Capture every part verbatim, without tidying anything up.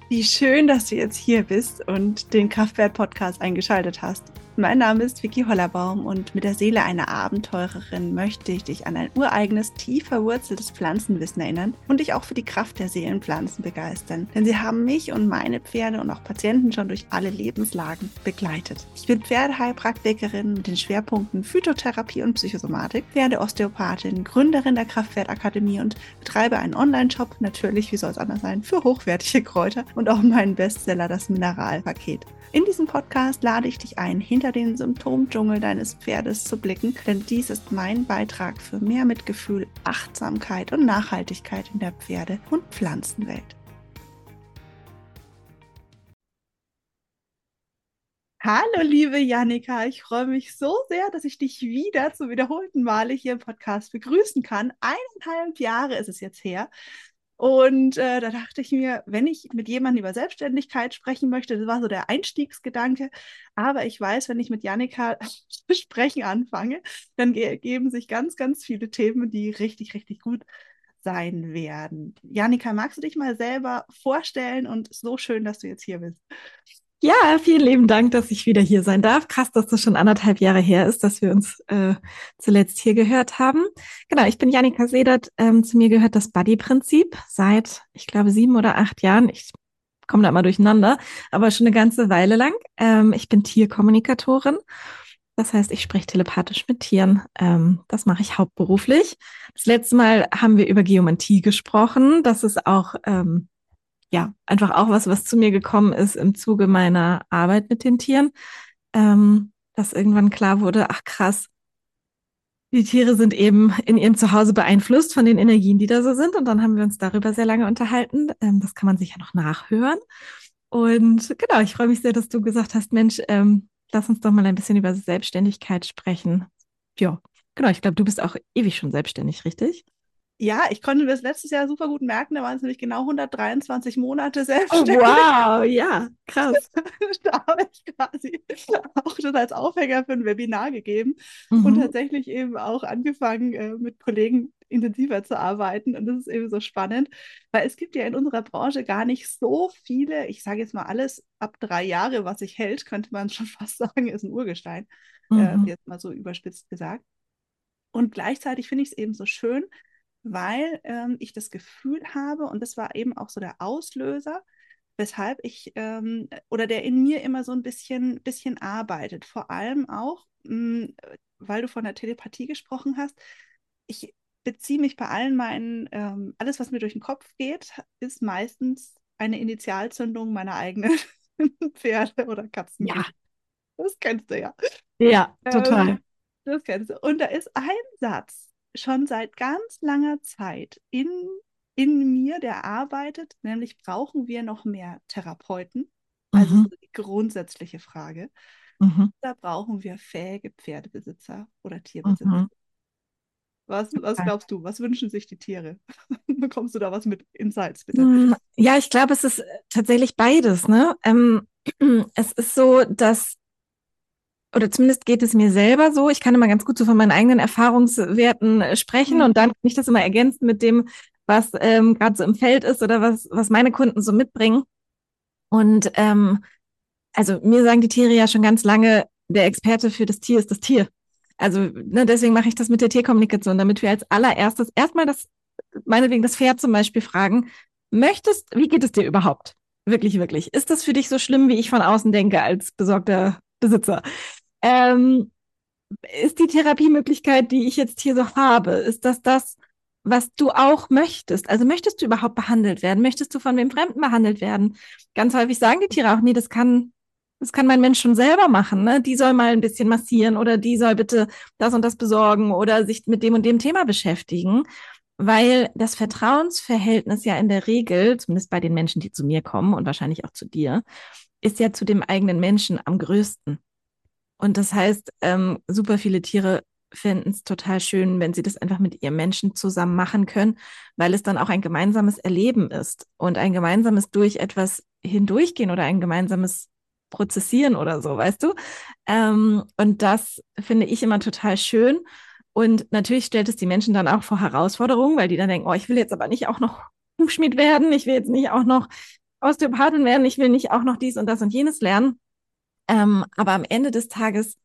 Wie schön, dass du jetzt hier bist und den Kraftwert-Podcast eingeschaltet hast. Mein Name ist Vicky Hollerbaum und mit der Seele einer Abenteurerin möchte ich dich an ein ureigenes, tief verwurzeltes Pflanzenwissen erinnern und dich auch für die Kraft der Seelenpflanzen begeistern. Denn sie haben mich und meine Pferde und auch Patienten schon durch alle Lebenslagen begleitet. Ich bin Pferdeheilpraktikerin mit den Schwerpunkten Phytotherapie und Psychosomatik, Pferdeosteopathin, Gründerin der Kraftwertakademie und betreibe einen Online-Shop, natürlich, wie soll es anders sein, für hochwertige Kräuter und auch meinen Bestseller, das Mineralpaket. In diesem Podcast lade ich dich ein, hinter den Symptomdschungel deines Pferdes zu blicken, denn dies ist mein Beitrag für mehr Mitgefühl, Achtsamkeit und Nachhaltigkeit in der Pferde- und Pflanzenwelt. Hallo liebe Jannika, ich freue mich so sehr, dass ich dich wieder zum wiederholten Male hier im Podcast begrüßen kann. Eineinhalb Jahre ist es jetzt her. Und äh, da dachte ich mir, wenn ich mit jemandem über Selbstständigkeit sprechen möchte, das war so der Einstiegsgedanke. Aber ich weiß, wenn ich mit Jannika zu sprechen anfange, dann ge geben sich ganz, ganz viele Themen, die richtig, richtig gut sein werden. Jannika, magst du dich mal selber vorstellen? Und so schön, dass du jetzt hier bist. Ja, vielen lieben Dank, dass ich wieder hier sein darf. Krass, dass das schon anderthalb Jahre her ist, dass wir uns äh, zuletzt hier gehört haben. Genau, ich bin Jannika Sedert. Ähm, zu mir gehört das Buddy-Prinzip seit, ich glaube, sieben oder acht Jahren. Ich komme da immer durcheinander, aber schon eine ganze Weile lang. Ähm, ich bin Tierkommunikatorin. Das heißt, ich spreche telepathisch mit Tieren. Ähm, das mache ich hauptberuflich. Das letzte Mal haben wir über Geomantie gesprochen. Das ist auch ähm, ja, einfach auch was, was zu mir gekommen ist im Zuge meiner Arbeit mit den Tieren, ähm, dass irgendwann klar wurde, ach krass, die Tiere sind eben in ihrem Zuhause beeinflusst von den Energien, die da so sind. Und dann haben wir uns darüber sehr lange unterhalten. Ähm, das kann man sich ja noch nachhören. Und genau, ich freue mich sehr, dass du gesagt hast, Mensch, ähm, lass uns doch mal ein bisschen über Selbstständigkeit sprechen. Ja, genau, ich glaube, du bist auch ewig schon selbstständig, richtig? Ja, ich konnte mir das letztes Jahr super gut merken. Da waren es nämlich genau hundertdreiundzwanzig Monate Oh, selbstständig. wow, ja, krass. Da habe ich quasi auch das als Aufhänger für ein Webinar gegeben und Mhm. tatsächlich eben auch angefangen, äh, mit Kollegen intensiver zu arbeiten. Und das ist eben so spannend, weil es gibt ja in unserer Branche gar nicht so viele, ich sage jetzt mal alles ab drei Jahre, was sich hält, könnte man schon fast sagen, ist ein Urgestein, äh, Mhm. jetzt mal so überspitzt gesagt. Und gleichzeitig finde ich es eben so schön, weil ähm, ich das Gefühl habe, und das war eben auch so der Auslöser, weshalb ich ähm, oder der in mir immer so ein bisschen, bisschen arbeitet. Vor allem auch, mh, weil du von der Telepathie gesprochen hast. Ich beziehe mich bei allen meinen, ähm, alles, was mir durch den Kopf geht, ist meistens eine Initialzündung meiner eigenen Pferde- oder Ja, Katzengeschichte. Das kennst du ja. ja, Ähm, total. das kennst du. Und da ist ein Satz schon seit ganz langer Zeit in, in mir, der arbeitet, nämlich brauchen wir noch mehr Therapeuten? Also Mhm. so die grundsätzliche Frage. Mhm. Da brauchen wir fähige Pferdebesitzer oder Tierbesitzer. Mhm. Was, was glaubst du? Was wünschen sich die Tiere? Bekommst du da was mit Insights, bitte? Hm, Ja, ich glaube, es ist äh, tatsächlich beides, ne? Ähm, es ist so, dass, oder zumindest geht es mir selber so, ich kann immer ganz gut so von meinen eigenen Erfahrungswerten äh, sprechen Mhm. und dann kann ich das immer ergänzen mit dem, was ähm, gerade so im Feld ist oder was, was meine Kunden so mitbringen. Und ähm, also mir sagen die Tiere ja schon ganz lange, der Experte für das Tier ist das Tier. Also ne, deswegen mache ich das mit der Tierkommunikation, damit wir als allererstes erstmal das, meinetwegen das Pferd zum Beispiel fragen, möchtest, wie geht es dir überhaupt? Wirklich, wirklich. Ist das für dich so schlimm, wie ich von außen denke als besorgter Besitzer? Ähm, ist die Therapiemöglichkeit, die ich jetzt hier so habe, ist das das, was du auch möchtest? Also möchtest du überhaupt behandelt werden? Möchtest du von wem Fremden behandelt werden? Ganz häufig sagen die Tiere auch, nee, das kann, das kann mein Mensch schon selber machen. Ne? Die soll mal ein bisschen massieren oder die soll bitte das und das besorgen oder sich mit dem und dem Thema beschäftigen. Weil das Vertrauensverhältnis ja in der Regel, zumindest bei den Menschen, die zu mir kommen und wahrscheinlich auch zu dir, ist ja zu dem eigenen Menschen am größten. Und das heißt, ähm, super viele Tiere finden es total schön, wenn sie das einfach mit ihrem Menschen zusammen machen können, weil es dann auch ein gemeinsames Erleben ist und ein gemeinsames durch etwas hindurchgehen oder ein gemeinsames Prozessieren oder so, weißt du? Ähm, und das finde ich immer total schön. Und natürlich stellt es die Menschen dann auch vor Herausforderungen, weil die dann denken, oh, ich will jetzt aber nicht auch noch Hufschmied werden, ich will jetzt nicht auch noch Osteopathin werden, ich will nicht auch noch dies und das und jenes lernen. Ähm, aber am Ende des Tages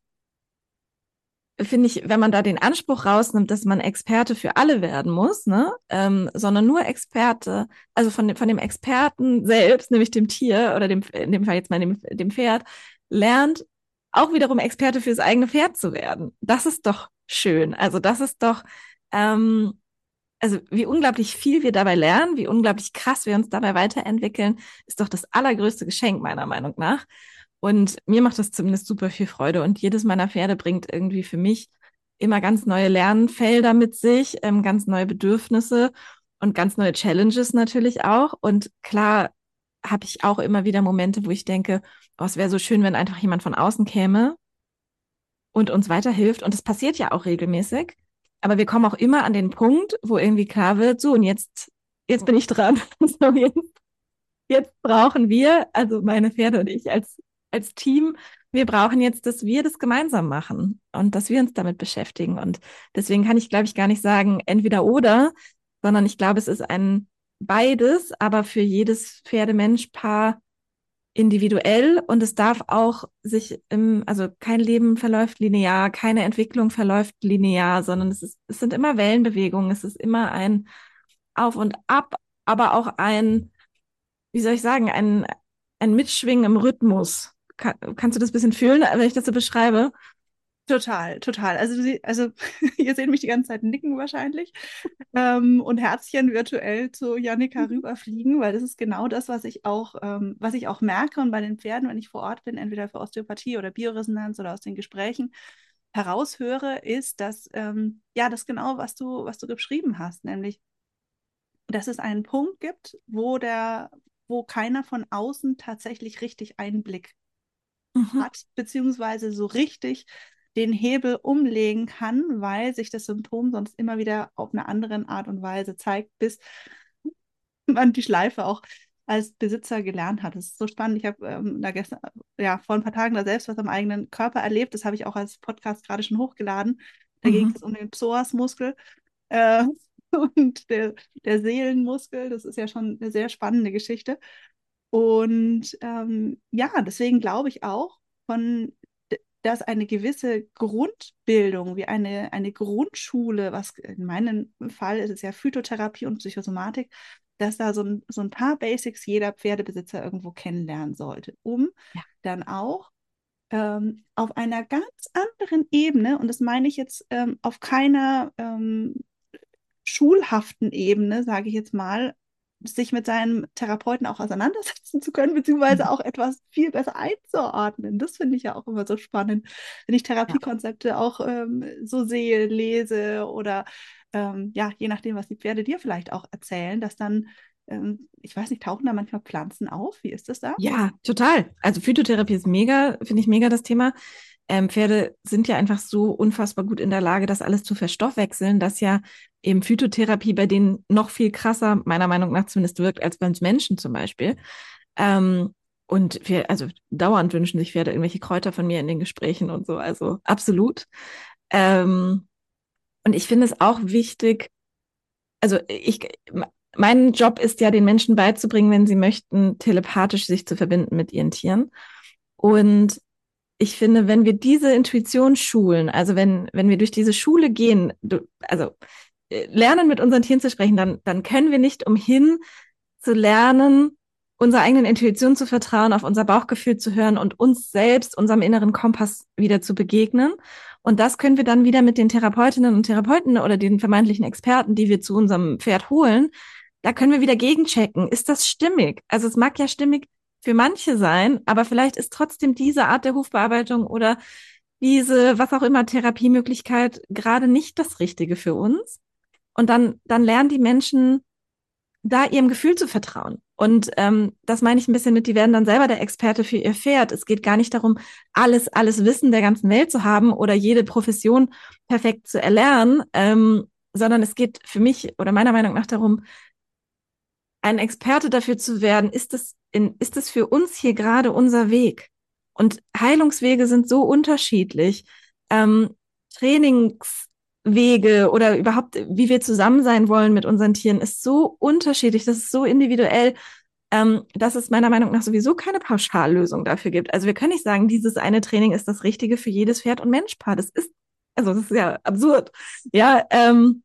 finde ich, wenn man da den Anspruch rausnimmt, dass man Experte für alle werden muss, ne, ähm, sondern nur Experte, also von dem, von dem Experten selbst, nämlich dem Tier oder dem, in dem Fall jetzt mal dem, dem Pferd, lernt auch wiederum Experte fürs eigene Pferd zu werden. Das ist doch schön. Also das ist doch, ähm, also wie unglaublich viel wir dabei lernen, wie unglaublich krass wir uns dabei weiterentwickeln, ist doch das allergrößte Geschenk meiner Meinung nach. Und mir macht das zumindest super viel Freude. Und jedes meiner Pferde bringt irgendwie für mich immer ganz neue Lernfelder mit sich, ähm, ganz neue Bedürfnisse und ganz neue Challenges natürlich auch. Und klar habe ich auch immer wieder Momente, wo ich denke, oh, es wäre so schön, wenn einfach jemand von außen käme und uns weiterhilft. Und das passiert ja auch regelmäßig. Aber wir kommen auch immer an den Punkt, wo irgendwie klar wird, so, und jetzt, jetzt bin ich dran. So, jetzt, jetzt brauchen wir, also meine Pferde und ich als, als Team, wir brauchen jetzt, dass wir das gemeinsam machen und dass wir uns damit beschäftigen. Und deswegen kann ich, glaube ich, gar nicht sagen, entweder oder, sondern ich glaube, es ist ein beides, aber für jedes Pferdemenschpaar individuell, und es darf auch sich im, also kein Leben verläuft linear, keine Entwicklung verläuft linear, sondern es ist, es sind immer Wellenbewegungen, es ist immer ein Auf und Ab, aber auch ein, wie soll ich sagen, ein, ein Mitschwingen im Rhythmus. Kann, kannst du das ein bisschen fühlen, wenn ich das so beschreibe? Total, total. Also, sie, also ihr seht mich die ganze Zeit nicken wahrscheinlich ähm, und Herzchen virtuell zu Jannika Mhm. rüberfliegen, weil das ist genau das, was ich auch, ähm, was ich auch merke und bei den Pferden, wenn ich vor Ort bin, entweder für Osteopathie oder Bioresonanz oder aus den Gesprächen heraushöre, ist, dass ähm, ja, das genau, was du, was du beschrieben hast, nämlich, dass es einen Punkt gibt, wo der, wo keiner von außen tatsächlich richtig Einblick Mhm. hat, beziehungsweise so richtig den Hebel umlegen kann, weil sich das Symptom sonst immer wieder auf eine andere Art und Weise zeigt, bis man die Schleife auch als Besitzer gelernt hat. Das ist so spannend. Ich habe ähm, da gestern, ja, vor ein paar Tagen da selbst was am eigenen Körper erlebt. Das habe ich auch als Podcast gerade schon hochgeladen. Da ging Mhm. es um den Psoasmuskel äh, und der, der Seelenmuskel. Das ist ja schon eine sehr spannende Geschichte. Und ähm, ja, deswegen glaube ich auch, von, dass eine gewisse Grundbildung, wie eine, eine Grundschule, was in meinem Fall ist es ja Phytotherapie und Psychosomatik, dass da so ein, so ein paar Basics jeder Pferdebesitzer irgendwo kennenlernen sollte, um Ja. dann auch ähm, auf einer ganz anderen Ebene, und das meine ich jetzt ähm, auf keiner ähm, schulhaften Ebene, sage ich jetzt mal, sich mit seinem Therapeuten auch auseinandersetzen zu können, beziehungsweise Mhm. auch etwas viel besser einzuordnen. Das finde ich ja auch immer so spannend, wenn ich Ja. Therapiekonzepte auch ähm, so sehe, lese oder ähm, ja, je nachdem, was die Pferde dir vielleicht auch erzählen, dass dann, ähm, ich weiß nicht, tauchen da manchmal Pflanzen auf? Wie ist das da? Ja, total. Also Phytotherapie ist mega, finde ich mega das Thema. Ähm, Pferde sind ja einfach so unfassbar gut in der Lage, das alles zu verstoffwechseln, dass ja eben Phytotherapie bei denen noch viel krasser, meiner Meinung nach zumindest, wirkt, als bei uns Menschen zum Beispiel. Ähm, und wir, also dauernd wünschen sich Pferde irgendwelche Kräuter von mir in den Gesprächen und so, also absolut. Ähm, und ich finde es auch wichtig, also ich, mein Job ist ja, den Menschen beizubringen, wenn sie möchten, telepathisch sich zu verbinden mit ihren Tieren. Und ich finde, wenn wir diese Intuition schulen, also wenn, wenn wir durch diese Schule gehen, du, also äh, lernen mit unseren Tieren zu sprechen, dann, dann können wir nicht umhin zu lernen, unserer eigenen Intuition zu vertrauen, auf unser Bauchgefühl zu hören und uns selbst, unserem inneren Kompass wieder zu begegnen. Und das können wir dann wieder mit den Therapeutinnen und Therapeuten oder den vermeintlichen Experten, die wir zu unserem Pferd holen, da können wir wieder gegenchecken. Ist das stimmig? Also es mag ja stimmig für manche sein, aber vielleicht ist trotzdem diese Art der Hufbearbeitung oder diese, was auch immer, Therapiemöglichkeit gerade nicht das Richtige für uns. Und dann, dann lernen die Menschen da ihrem Gefühl zu vertrauen. Und ähm, das meine ich ein bisschen mit, die werden dann selber der Experte für ihr Pferd. Es geht gar nicht darum, alles, alles Wissen der ganzen Welt zu haben oder jede Profession perfekt zu erlernen, ähm, sondern es geht für mich oder meiner Meinung nach darum, ein Experte dafür zu werden, ist es in, ist es für uns hier gerade unser Weg? Und Heilungswege sind so unterschiedlich. Ähm, Trainingswege oder überhaupt, wie wir zusammen sein wollen mit unseren Tieren, ist so unterschiedlich. Das ist so individuell. ähm, dass es meiner Meinung nach sowieso keine Pauschallösung dafür gibt. Also wir können nicht sagen, dieses eine Training ist das Richtige für jedes Pferd- und Menschpaar. Das ist, also das ist ja absurd. Ja, ähm,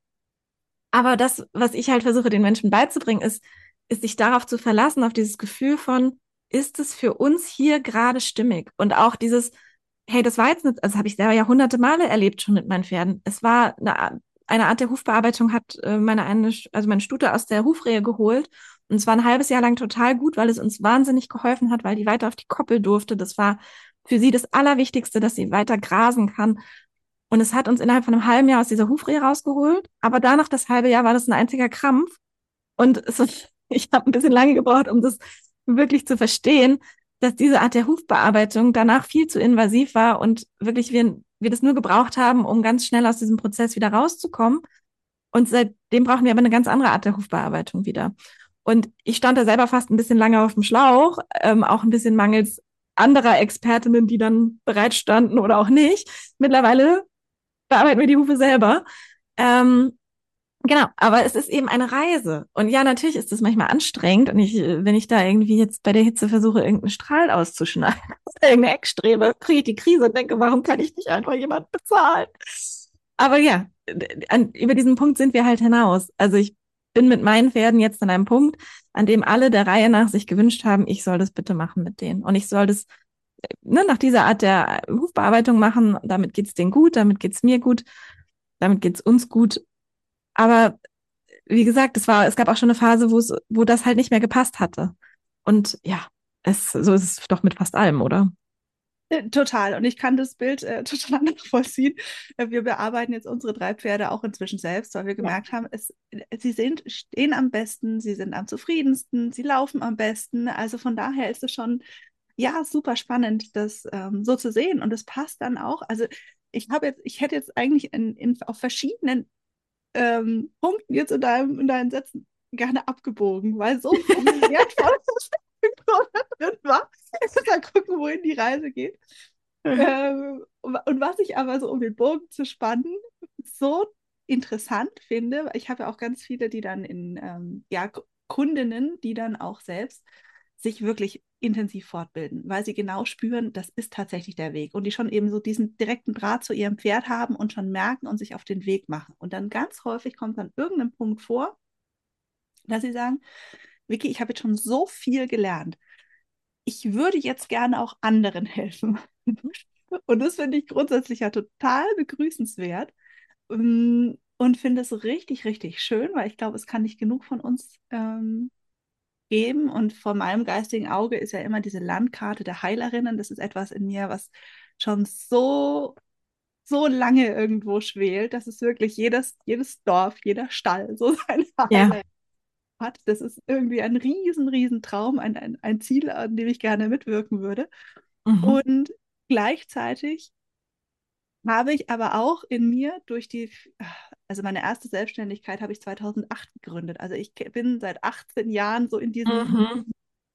aber das, was ich halt versuche, den Menschen beizubringen, ist, ist sich darauf zu verlassen, auf dieses Gefühl von, ist es für uns hier gerade stimmig? Und auch dieses, hey, das war jetzt nicht, also das habe ich selber ja hunderte Male erlebt schon mit meinen Pferden. Es war eine, eine Art der Hufbearbeitung, hat äh, meine eine, also meine Stute aus der Hufrehe geholt. Und es war ein halbes Jahr lang total gut, weil es uns wahnsinnig geholfen hat, weil die weiter auf die Koppel durfte. Das war für sie das Allerwichtigste, dass sie weiter grasen kann. Und es hat uns innerhalb von einem halben Jahr aus dieser Hufrehe rausgeholt. Aber danach das halbe Jahr war das ein einziger Krampf. Und es, ich habe ein bisschen lange gebraucht, um das wirklich zu verstehen, dass diese Art der Hufbearbeitung danach viel zu invasiv war und wirklich wir, wir das nur gebraucht haben, um ganz schnell aus diesem Prozess wieder rauszukommen. Und seitdem brauchen wir aber eine ganz andere Art der Hufbearbeitung wieder. Und ich stand da selber fast ein bisschen lange auf dem Schlauch, ähm, auch ein bisschen mangels anderer Expertinnen, die dann bereit standen oder auch nicht. Mittlerweile bearbeiten wir die Hufe selber. Ähm, genau, aber es ist eben eine Reise. Und ja, natürlich ist es manchmal anstrengend. Und ich, wenn ich da irgendwie jetzt bei der Hitze versuche, irgendeinen Strahl auszuschneiden oder irgendeine Eckstrebe, kriege ich die Krise und denke, warum kann ich nicht einfach jemanden bezahlen? Aber ja, an, über diesen Punkt sind wir halt hinaus. Also ich bin mit meinen Pferden jetzt an einem Punkt, an dem alle der Reihe nach sich gewünscht haben, ich soll das bitte machen mit denen. Und ich soll das ne, nach dieser Art der Hufbearbeitung machen. Damit geht's denen gut, damit geht's mir gut, damit geht's uns gut. Aber wie gesagt, es war, es gab auch schon eine Phase, wo es, wo das halt nicht mehr gepasst hatte. Und ja, es, so ist es doch mit fast allem, oder? Äh, Total. Und ich kann das Bild äh, total nachvollziehen. Äh, Wir bearbeiten jetzt unsere drei Pferde auch inzwischen selbst, weil wir Ja. gemerkt haben, es, sie sind, stehen am besten, sie sind am zufriedensten, sie laufen am besten. Also von daher ist es schon, ja, super spannend, das ähm, so zu sehen. Und es passt dann auch. Also ich habe jetzt, ich hätte jetzt eigentlich in, in, auf verschiedenen ähm, Punkten jetzt in, deinem, in deinen Sätzen gerne abgebogen, weil so viel wertvolles drin war. Mal gucken, wohin die Reise geht. Ähm, und was ich aber so, um den Bogen zu spannen, so interessant finde, ich habe ja auch ganz viele, die dann in, ähm, ja, Kundinnen, die dann auch selbst sich wirklich intensiv fortbilden, weil sie genau spüren, das ist tatsächlich der Weg und die schon eben so diesen direkten Draht zu ihrem Pferd haben und schon merken und sich auf den Weg machen. Und dann ganz häufig kommt dann irgendein Punkt vor, dass sie sagen, Vicky, ich habe jetzt schon so viel gelernt. Ich würde jetzt gerne auch anderen helfen. Und das finde ich grundsätzlich ja total begrüßenswert. Ähm, Und finde es richtig, richtig schön, weil ich glaube, es kann nicht genug von uns ähm, geben. Und vor meinem geistigen Auge ist ja immer diese Landkarte der Heilerinnen. Das ist etwas in mir, was schon so, so lange irgendwo schwelt, dass es wirklich jedes, jedes Dorf, jeder Stall so seine Ja. Heilerin hat. Das ist irgendwie ein riesen, riesen Traum, ein, ein, ein Ziel, an dem ich gerne mitwirken würde. Mhm. Und gleichzeitig habe ich aber auch in mir durch die, also meine erste Selbstständigkeit habe ich zweitausendacht gegründet. Also ich bin seit achtzehn Jahren so in diesen Mhm.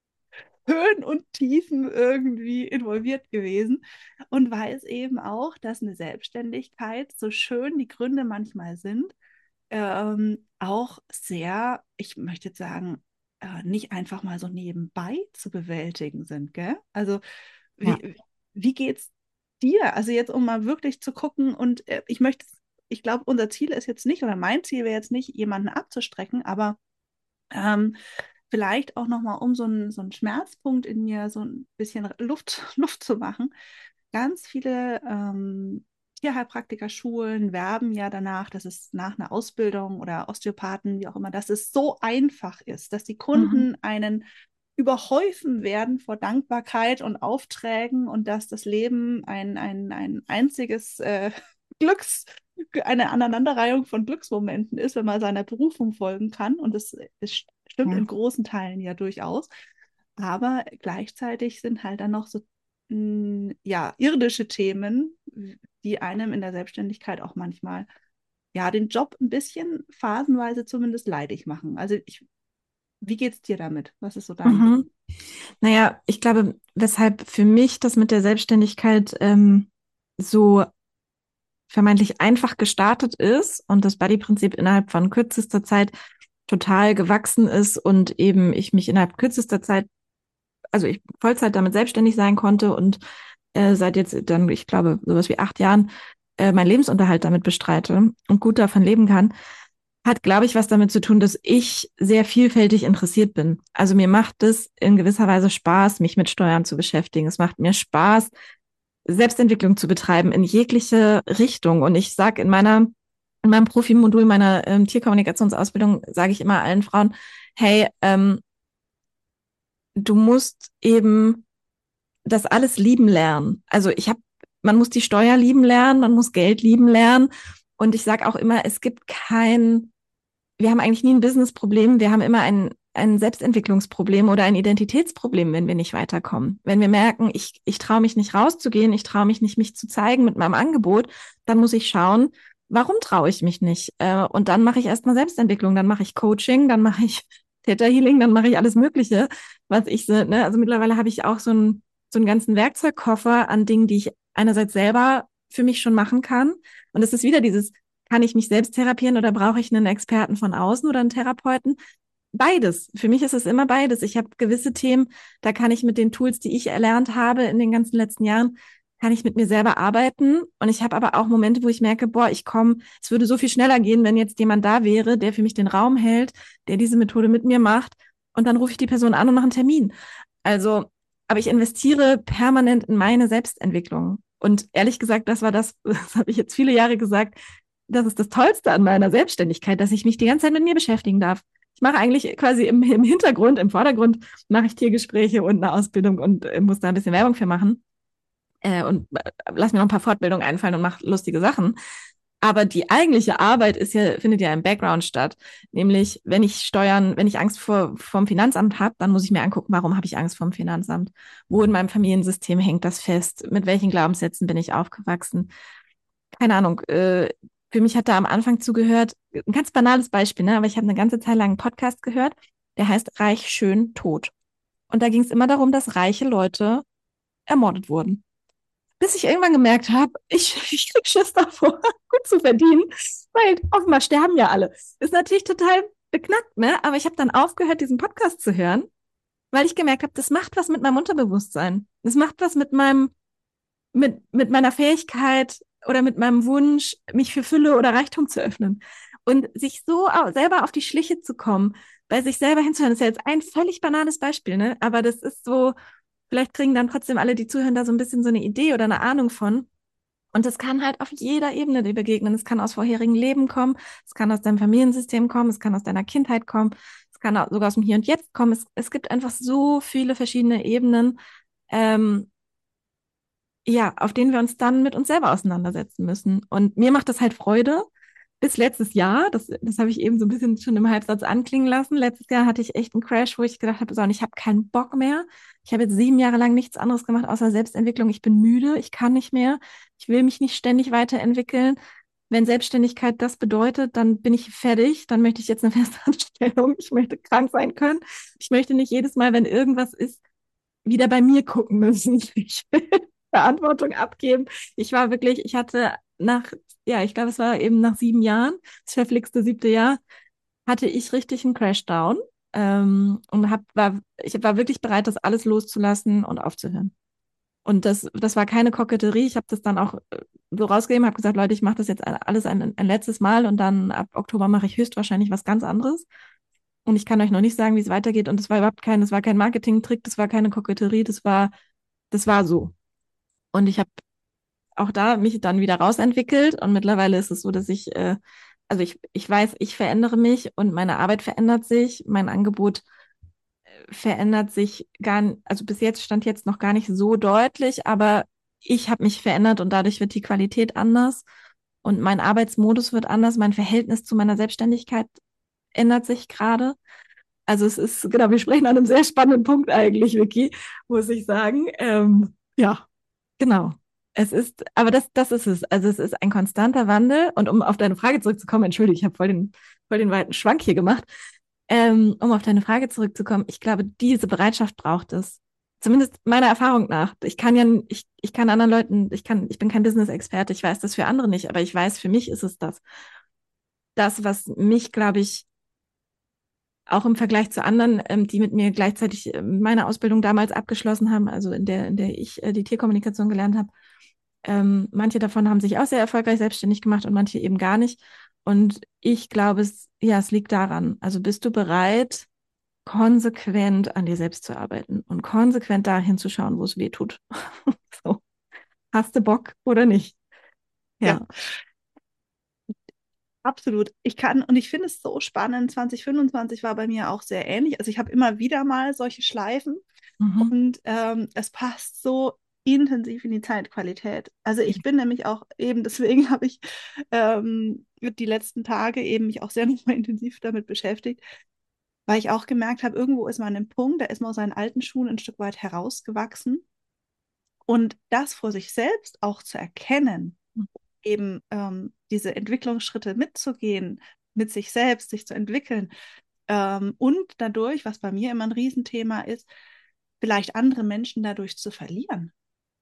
Höhen und Tiefen irgendwie involviert gewesen und weiß eben auch, dass eine Selbstständigkeit, so schön die Gründe manchmal sind, ähm, auch sehr, ich möchte jetzt sagen, äh, nicht einfach mal so nebenbei zu bewältigen sind, gell? Also Ja. wie, wie geht's dir? Also jetzt, um mal wirklich zu gucken und äh, ich möchte, ich glaube, unser Ziel ist jetzt nicht, oder mein Ziel wäre jetzt nicht, jemanden abzustrecken, aber ähm, vielleicht auch nochmal, um so einen, so einen Schmerzpunkt in mir so ein bisschen Luft, Luft zu machen. Ganz viele ähm, Tierheilpraktiker-Schulen werben ja danach, dass es nach einer Ausbildung oder Osteopathen, wie auch immer, dass es so einfach ist, dass die Mhm. Kunden einen überhäufen werden vor Dankbarkeit und Aufträgen und dass das Leben ein, ein, ein einziges äh, Glücks, eine Aneinanderreihung von Glücksmomenten ist, wenn man seiner Berufung folgen kann. Und das, das stimmt in Ja. großen Teilen ja durchaus. Aber gleichzeitig sind halt dann noch so mh, ja, irdische Themen, die einem in der Selbstständigkeit auch manchmal ja den Job ein bisschen phasenweise zumindest leidig machen. Also ich, wie geht's dir damit? Was ist so dein Gefühl? Mhm. Naja, ich glaube, weshalb für mich das mit der Selbstständigkeit ähm, so vermeintlich einfach gestartet ist und das Buddy-Prinzip innerhalb von kürzester Zeit total gewachsen ist und eben ich mich innerhalb kürzester Zeit, also ich Vollzeit damit selbstständig sein konnte und äh, seit jetzt dann, ich glaube, sowas wie acht Jahren äh, meinen Lebensunterhalt damit bestreite und gut davon leben kann, hat, glaube ich, was damit zu tun, dass ich sehr vielfältig interessiert bin. Also mir macht es in gewisser Weise Spaß, mich mit Steuern zu beschäftigen. Es macht mir Spaß, Selbstentwicklung zu betreiben in jegliche Richtung. Und ich sage in meiner, in meinem Profimodul meiner ähm, Tierkommunikationsausbildung, sage ich immer allen Frauen, hey, ähm, du musst eben das alles lieben lernen. Also ich habe, man muss die Steuer lieben lernen, man muss Geld lieben lernen. Und ich sage auch immer, es gibt kein, wir haben eigentlich nie ein Business-Problem, wir haben immer ein, ein Selbstentwicklungsproblem oder ein Identitätsproblem, wenn wir nicht weiterkommen. Wenn wir merken, ich, ich traue mich nicht rauszugehen, ich traue mich nicht, mich zu zeigen mit meinem Angebot, dann muss ich schauen, warum traue ich mich nicht? Äh, und dann mache ich erstmal Selbstentwicklung, dann mache ich Coaching, dann mache ich Theta Healing, dann mache ich alles Mögliche, was ich so, ne, also mittlerweile habe ich auch so einen, so einen ganzen Werkzeugkoffer an Dingen, die ich einerseits selber für mich schon machen kann. Und es ist wieder dieses, kann ich mich selbst therapieren oder brauche ich einen Experten von außen oder einen Therapeuten? Beides. Für mich ist es immer beides. Ich habe gewisse Themen, da kann ich mit den Tools, die ich erlernt habe in den ganzen letzten Jahren, kann ich mit mir selber arbeiten. Und ich habe aber auch Momente, wo ich merke, boah, ich komme, es würde so viel schneller gehen, wenn jetzt jemand da wäre, der für mich den Raum hält, der diese Methode mit mir macht. Und dann rufe ich die Person an und mache einen Termin. Also, aber ich investiere permanent in meine Selbstentwicklung. Und ehrlich gesagt, das war das, das habe ich jetzt viele Jahre gesagt, das ist das Tollste an meiner Selbstständigkeit, dass ich mich die ganze Zeit mit mir beschäftigen darf. Ich mache eigentlich quasi im, im Hintergrund, im Vordergrund mache ich Tiergespräche und eine Ausbildung und äh, muss da ein bisschen Werbung für machen äh, und äh, lass mir noch ein paar Fortbildungen einfallen und mache lustige Sachen. Aber die eigentliche Arbeit ist ja, findet ja im Background statt. Nämlich, wenn ich Steuern, wenn ich Angst vor vom Finanzamt habe, dann muss ich mir angucken, warum habe ich Angst vor dem Finanzamt? Wo in meinem Familiensystem hängt das fest? Mit welchen Glaubenssätzen bin ich aufgewachsen? Keine Ahnung, äh, für mich hat da am Anfang zugehört, ein ganz banales Beispiel, ne? Aber ich habe eine ganze Zeit lang einen Podcast gehört, der heißt Reich, schön, tot. Und da ging es immer darum, dass reiche Leute ermordet wurden. Bis ich irgendwann gemerkt habe, ich, ich krieg Schiss davor, gut zu verdienen, weil offenbar sterben ja alle. Ist natürlich total beknackt, ne? Aber ich habe dann aufgehört, diesen Podcast zu hören, weil ich gemerkt habe, das macht was mit meinem Unterbewusstsein. Das macht was mit meinem mit, mit meiner Fähigkeit oder mit meinem Wunsch, mich für Fülle oder Reichtum zu öffnen. Und sich so au- selber auf die Schliche zu kommen, bei sich selber hinzuhören, ist ja jetzt ein völlig banales Beispiel, ne? Aber das ist so, vielleicht kriegen dann trotzdem alle, die zuhören, da so ein bisschen so eine Idee oder eine Ahnung von. Und das kann halt auf jeder Ebene dir begegnen. Es kann aus vorherigen Leben kommen, es kann aus deinem Familiensystem kommen, es kann aus deiner Kindheit kommen, es kann auch sogar aus dem Hier und Jetzt kommen. Es, es gibt einfach so viele verschiedene Ebenen, ähm, ja, auf denen wir uns dann mit uns selber auseinandersetzen müssen. Und mir macht das halt Freude. Bis letztes Jahr, das, das habe ich eben so ein bisschen schon im Halbsatz anklingen lassen. Letztes Jahr hatte ich echt einen Crash, wo ich gedacht habe, so, und ich habe keinen Bock mehr. Ich habe jetzt sieben Jahre lang nichts anderes gemacht außer Selbstentwicklung. Ich bin müde, ich kann nicht mehr. Ich will mich nicht ständig weiterentwickeln. Wenn Selbstständigkeit das bedeutet, dann bin ich fertig. Dann möchte ich jetzt eine Festanstellung. Ich möchte krank sein können. Ich möchte nicht jedes Mal, wenn irgendwas ist, wieder bei mir gucken müssen. Ich will Verantwortung abgeben. Ich war wirklich, ich hatte nach, ja, ich glaube, es war eben nach sieben Jahren, das verflixte siebte Jahr, hatte ich richtig einen Crashdown ähm, und hab, war, ich war wirklich bereit, das alles loszulassen und aufzuhören. Und das, das war keine Koketterie. Ich habe das dann auch äh, so rausgegeben, habe gesagt, Leute, ich mache das jetzt alles ein, ein letztes Mal und dann ab Oktober mache ich höchstwahrscheinlich was ganz anderes. Und ich kann euch noch nicht sagen, wie es weitergeht. Und das war überhaupt kein, das war kein Marketing-Trick, das war keine Koketterie, das war, das war so. Und ich habe auch da mich dann wieder rausentwickelt. Und mittlerweile ist es so, dass ich, äh, also ich, ich weiß, ich verändere mich und meine Arbeit verändert sich, mein Angebot äh, verändert sich gar, n- also bis jetzt stand jetzt noch gar nicht so deutlich, aber ich habe mich verändert und dadurch wird die Qualität anders und mein Arbeitsmodus wird anders, mein Verhältnis zu meiner Selbstständigkeit ändert sich gerade. Also es ist, genau, wir sprechen an einem sehr spannenden Punkt eigentlich, Vicky, muss ich sagen. Ähm, ja, genau. Es ist, aber das, das ist es. Also es ist ein konstanter Wandel. Und um auf deine Frage zurückzukommen, entschuldige, ich habe voll den, voll den weiten Schwank hier gemacht. Ähm, um auf deine Frage zurückzukommen, ich glaube, diese Bereitschaft braucht es. Zumindest meiner Erfahrung nach. Ich kann ja, ich, ich kann anderen Leuten, ich kann, ich bin kein Business-Experte, ich weiß das für andere nicht, aber ich weiß, für mich ist es das. Das, was mich, glaube ich, auch im Vergleich zu anderen, ähm, die mit mir gleichzeitig äh, meine Ausbildung damals abgeschlossen haben, also in der, in der ich äh, die Tierkommunikation gelernt habe. Ähm, manche davon haben sich auch sehr erfolgreich selbstständig gemacht und manche eben gar nicht. Und ich glaube, es, ja, es liegt daran. Also bist du bereit, konsequent an dir selbst zu arbeiten und konsequent dahin zu schauen, wo es weh tut? So. Hast du Bock oder nicht? Ja, Ja. absolut. Ich kann, und ich finde es so spannend, zwanzig fünfundzwanzig war bei mir auch sehr ähnlich. Also ich habe immer wieder mal solche Schleifen Mhm. und ähm, es passt so intensiv in die Zeitqualität. Also ich bin nämlich auch eben, deswegen habe ich ähm, die letzten Tage eben mich auch sehr nochmal intensiv damit beschäftigt, weil ich auch gemerkt habe, irgendwo ist man an einem Punkt, da ist man aus seinen alten Schuhen ein Stück weit herausgewachsen. Und das vor sich selbst auch zu erkennen, eben ähm, diese Entwicklungsschritte mitzugehen, mit sich selbst, sich zu entwickeln ähm, und dadurch, was bei mir immer ein Riesenthema ist, vielleicht andere Menschen dadurch zu verlieren.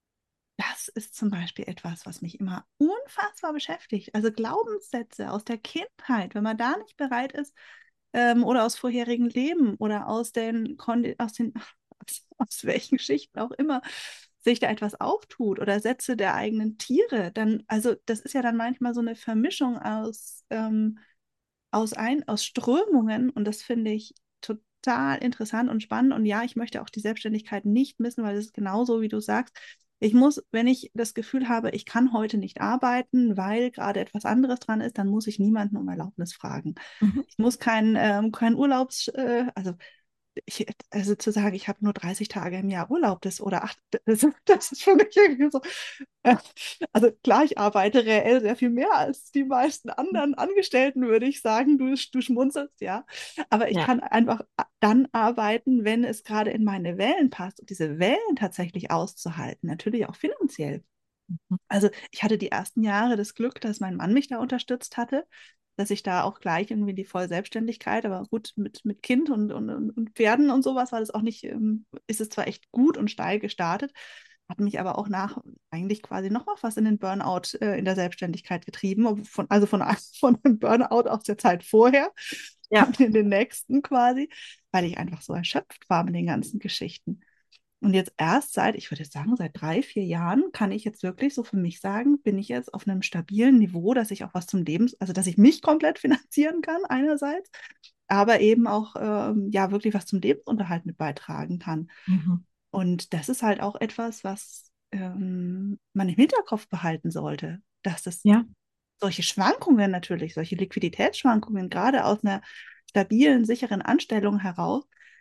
Das ist zum Beispiel etwas, was mich immer unfassbar beschäftigt. Also Glaubenssätze aus der Kindheit, wenn man da nicht bereit ist, ähm, oder aus vorherigen Leben oder aus den, Kondi aus den aus, aus welchen Schichten auch immer sich da etwas auftut oder Sätze der eigenen Tiere, dann, also das ist ja dann manchmal so eine Vermischung aus, ähm, aus, ein, aus Strömungen und das finde ich total interessant und spannend. Und ja, ich möchte auch die Selbstständigkeit nicht missen, weil es ist genauso, wie du sagst. Ich muss, wenn ich das Gefühl habe, ich kann heute nicht arbeiten, weil gerade etwas anderes dran ist, dann muss ich niemanden um Erlaubnis fragen. Mhm. Ich muss keinen ähm, kein Urlaubs, äh, also ich, also zu sagen, ich habe nur dreißig Tage im Jahr Urlaub, das oder acht, das, das ist für mich irgendwie so. äh, Also klar, ich arbeite reell sehr viel mehr als die meisten anderen Angestellten, würde ich sagen. Du, du schmunzelst, ja. Aber ich Ja. kann einfach dann arbeiten, wenn es gerade in meine Wellen passt und diese Wellen tatsächlich auszuhalten, natürlich auch finanziell. Also ich hatte die ersten Jahre das Glück, dass mein Mann mich da unterstützt hatte, dass ich da auch gleich irgendwie die Vollselbstständigkeit, aber gut, mit, mit Kind und, und, und Pferden und sowas war das auch nicht, ähm, ist es zwar echt gut und steil gestartet, hat mich aber auch nach eigentlich quasi noch mal fast in den Burnout äh, in der Selbstständigkeit getrieben, von, also von, von einem Burnout aus der Zeit vorher Ja. und in den nächsten quasi, weil ich einfach so erschöpft war mit den ganzen Geschichten. Und jetzt erst seit, ich würde sagen, seit drei, vier Jahren kann ich jetzt wirklich so für mich sagen, bin ich jetzt auf einem stabilen Niveau, dass ich auch was zum Leben, also dass ich mich komplett finanzieren kann einerseits, aber eben auch ähm, ja wirklich was zum Lebensunterhalt mit beitragen kann. Mhm. Und das ist halt auch etwas, was ähm, man im Hinterkopf behalten sollte, dass das Ja. solche Schwankungen natürlich, solche Liquiditätsschwankungen, gerade aus einer stabilen, sicheren Anstellung heraus,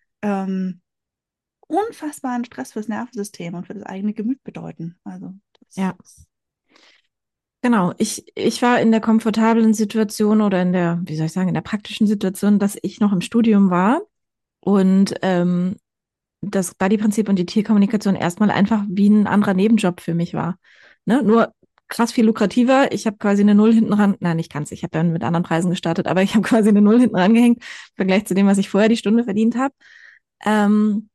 ähm, unfassbaren Stress fürs Nervensystem und für das eigene Gemüt bedeuten. Also das Ja. ist, Genau, ich, ich war in der komfortablen Situation oder in der, wie soll ich sagen, in der praktischen Situation, dass ich noch im Studium war und ähm, das Buddy-Prinzip und die Tierkommunikation erstmal einfach wie ein anderer Nebenjob für mich war. Ne? Nur krass viel lukrativer. Ich habe quasi eine Null hinten ran, nein, nicht ganz, ich habe dann mit anderen Preisen gestartet, aber ich habe quasi eine Null hinten rangehängt im Vergleich zu dem, was ich vorher die Stunde verdient habe. Ähm,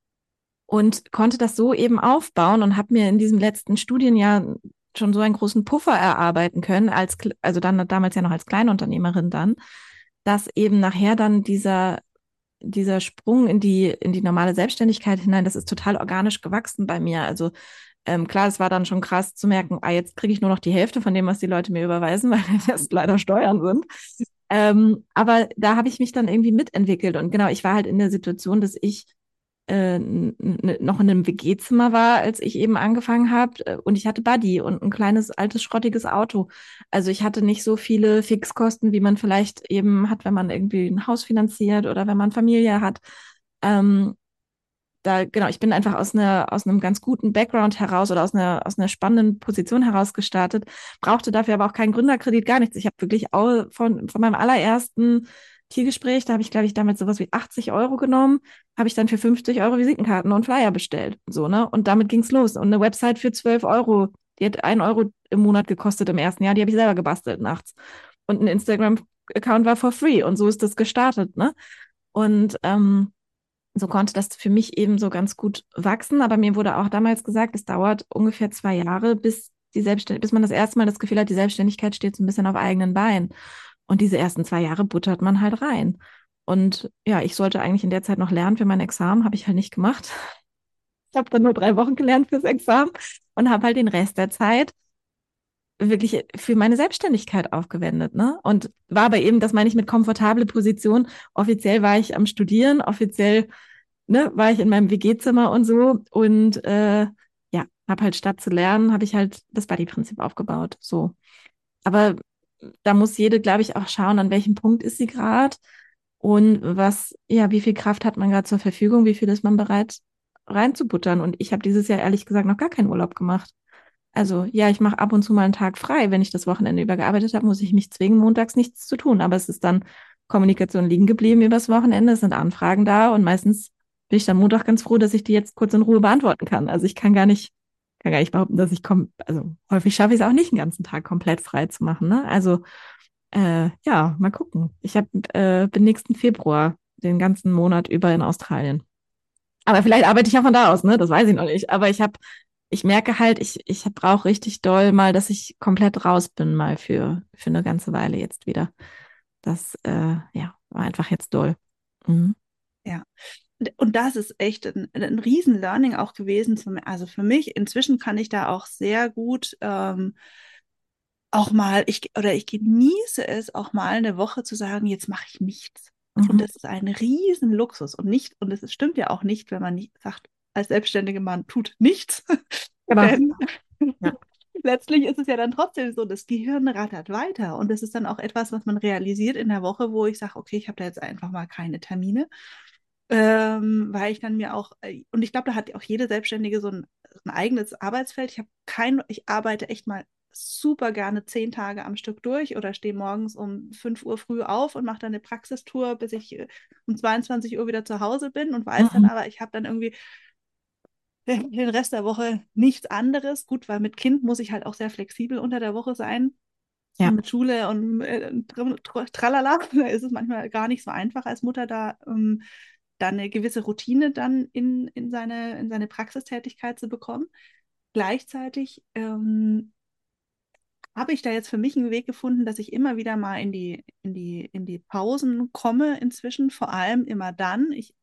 und konnte das so eben aufbauen und habe mir in diesem letzten Studienjahr schon so einen großen Puffer erarbeiten können, als, also dann damals ja noch als Kleinunternehmerin dann, dass eben nachher dann dieser, dieser Sprung in die, in die normale Selbstständigkeit hinein, das ist total organisch gewachsen bei mir. Also ähm, klar, es war dann schon krass zu merken, ah, jetzt kriege ich nur noch die Hälfte von dem, was die Leute mir überweisen, weil das leider Steuern sind. Ähm, aber da habe ich mich dann irgendwie mitentwickelt. Und genau, ich war halt in der Situation, dass ich äh, noch in einem W G-Zimmer war, als ich eben angefangen habe. äh, Und ich hatte Buddy und ein kleines, altes, schrottiges Auto. Also ich hatte nicht so viele Fixkosten, wie man vielleicht eben hat, wenn man irgendwie ein Haus finanziert oder wenn man Familie hat. Ähm, da, genau, ich bin einfach aus einer, aus einem ganz guten Background heraus oder aus einer, aus einer spannenden Position heraus gestartet, brauchte dafür aber auch keinen Gründerkredit, gar nichts. Ich habe wirklich auch von, von meinem allerersten Tiergespräch, da habe ich, glaube ich, damit sowas wie achtzig Euro genommen, habe ich dann für fünfzig Euro Visitenkarten und Flyer bestellt. So, ne? Und damit ging's los. Und eine Website für zwölf Euro, die hat ein Euro im Monat gekostet im ersten Jahr, die habe ich selber gebastelt nachts. Und ein Instagram-Account war for free. Und so ist das gestartet, ne? Und ähm, so konnte das für mich eben so ganz gut wachsen. Aber mir wurde auch damals gesagt, es dauert ungefähr zwei Jahre, bis die Selbstständ bis man das erste Mal das Gefühl hat, die Selbstständigkeit steht so ein bisschen auf eigenen Beinen. Und diese ersten zwei Jahre buttert man halt rein. Und ja, ich sollte eigentlich in der Zeit noch lernen für mein Examen, habe ich halt nicht gemacht. Ich habe dann nur drei Wochen gelernt fürs Examen und habe halt den Rest der Zeit wirklich für meine Selbstständigkeit aufgewendet, ne? Und war aber eben, das meine ich mit komfortable Position. Offiziell war ich am Studieren, offiziell, ne, war ich in meinem W G-Zimmer und so. Und äh, ja, habe halt statt zu lernen, habe ich halt das Buddy-Prinzip aufgebaut. So. Aber da muss jede, glaube ich, auch schauen, an welchem Punkt ist sie gerade und was, ja, wie viel Kraft hat man gerade zur Verfügung, wie viel ist man bereit reinzubuttern. Und ich habe dieses Jahr ehrlich gesagt noch gar keinen Urlaub gemacht. Also ja, ich mache ab und zu mal einen Tag frei. Wenn ich das Wochenende über gearbeitet habe, muss ich mich zwingen, montags nichts zu tun. Aber es ist dann Kommunikation liegen geblieben übers Wochenende. Es sind Anfragen da und meistens bin ich dann Montag ganz froh, dass ich die jetzt kurz in Ruhe beantworten kann. Also ich kann gar nicht, kann gar nicht behaupten, dass ich komme, also häufig schaffe ich es auch nicht, den ganzen Tag komplett frei zu machen. Ne? Also äh, ja, mal gucken. Ich hab, äh, bin nächsten Februar den ganzen Monat über in Australien. Aber vielleicht arbeite ich ja von da aus, ne? Das weiß ich noch nicht. Aber ich habe, ich merke halt, ich, ich brauche richtig doll mal, dass ich komplett raus bin, mal für, für eine ganze Weile jetzt wieder. Das, äh, ja, war einfach jetzt doll. Mhm. Ja. Und und das ist echt ein, ein Riesen-Learning auch gewesen. Zum, also für mich, inzwischen kann ich da auch sehr gut ähm, auch mal, ich, oder ich genieße es auch mal eine Woche zu sagen, jetzt mache ich nichts. Und Mhm. das ist ein Riesenluxus. Und nicht, und es stimmt ja auch nicht, wenn man nicht sagt, als selbstständiger Mann tut nichts. Genau. Denn Ja. letztlich ist es ja dann trotzdem so, das Gehirn rattert weiter. Und das ist dann auch etwas, was man realisiert in der Woche, wo ich sage, okay, ich habe da jetzt einfach mal keine Termine. Ähm, weil ich dann mir auch, äh, und ich glaube, da hat auch jede Selbstständige so ein, ein eigenes Arbeitsfeld. Ich habe kein, ich arbeite echt mal super gerne zehn Tage am Stück durch oder stehe morgens um fünf Uhr früh auf und mache dann eine Praxistour, bis ich äh, um zweiundzwanzig Uhr wieder zu Hause bin und weiß dann Mhm. aber, ich habe dann irgendwie den den Rest der Woche nichts anderes. Gut, weil mit Kind muss ich halt auch sehr flexibel unter der Woche sein. Ja. Und mit Schule und äh, tr tr tralala, da ist es manchmal gar nicht so einfach als Mutter da, ähm, da eine gewisse Routine dann in, in seine, in seine Praxistätigkeit zu bekommen. Gleichzeitig ähm, habe ich da jetzt für mich einen Weg gefunden, dass ich immer wieder mal in die, in die, in die Pausen komme inzwischen, vor allem immer dann. Ich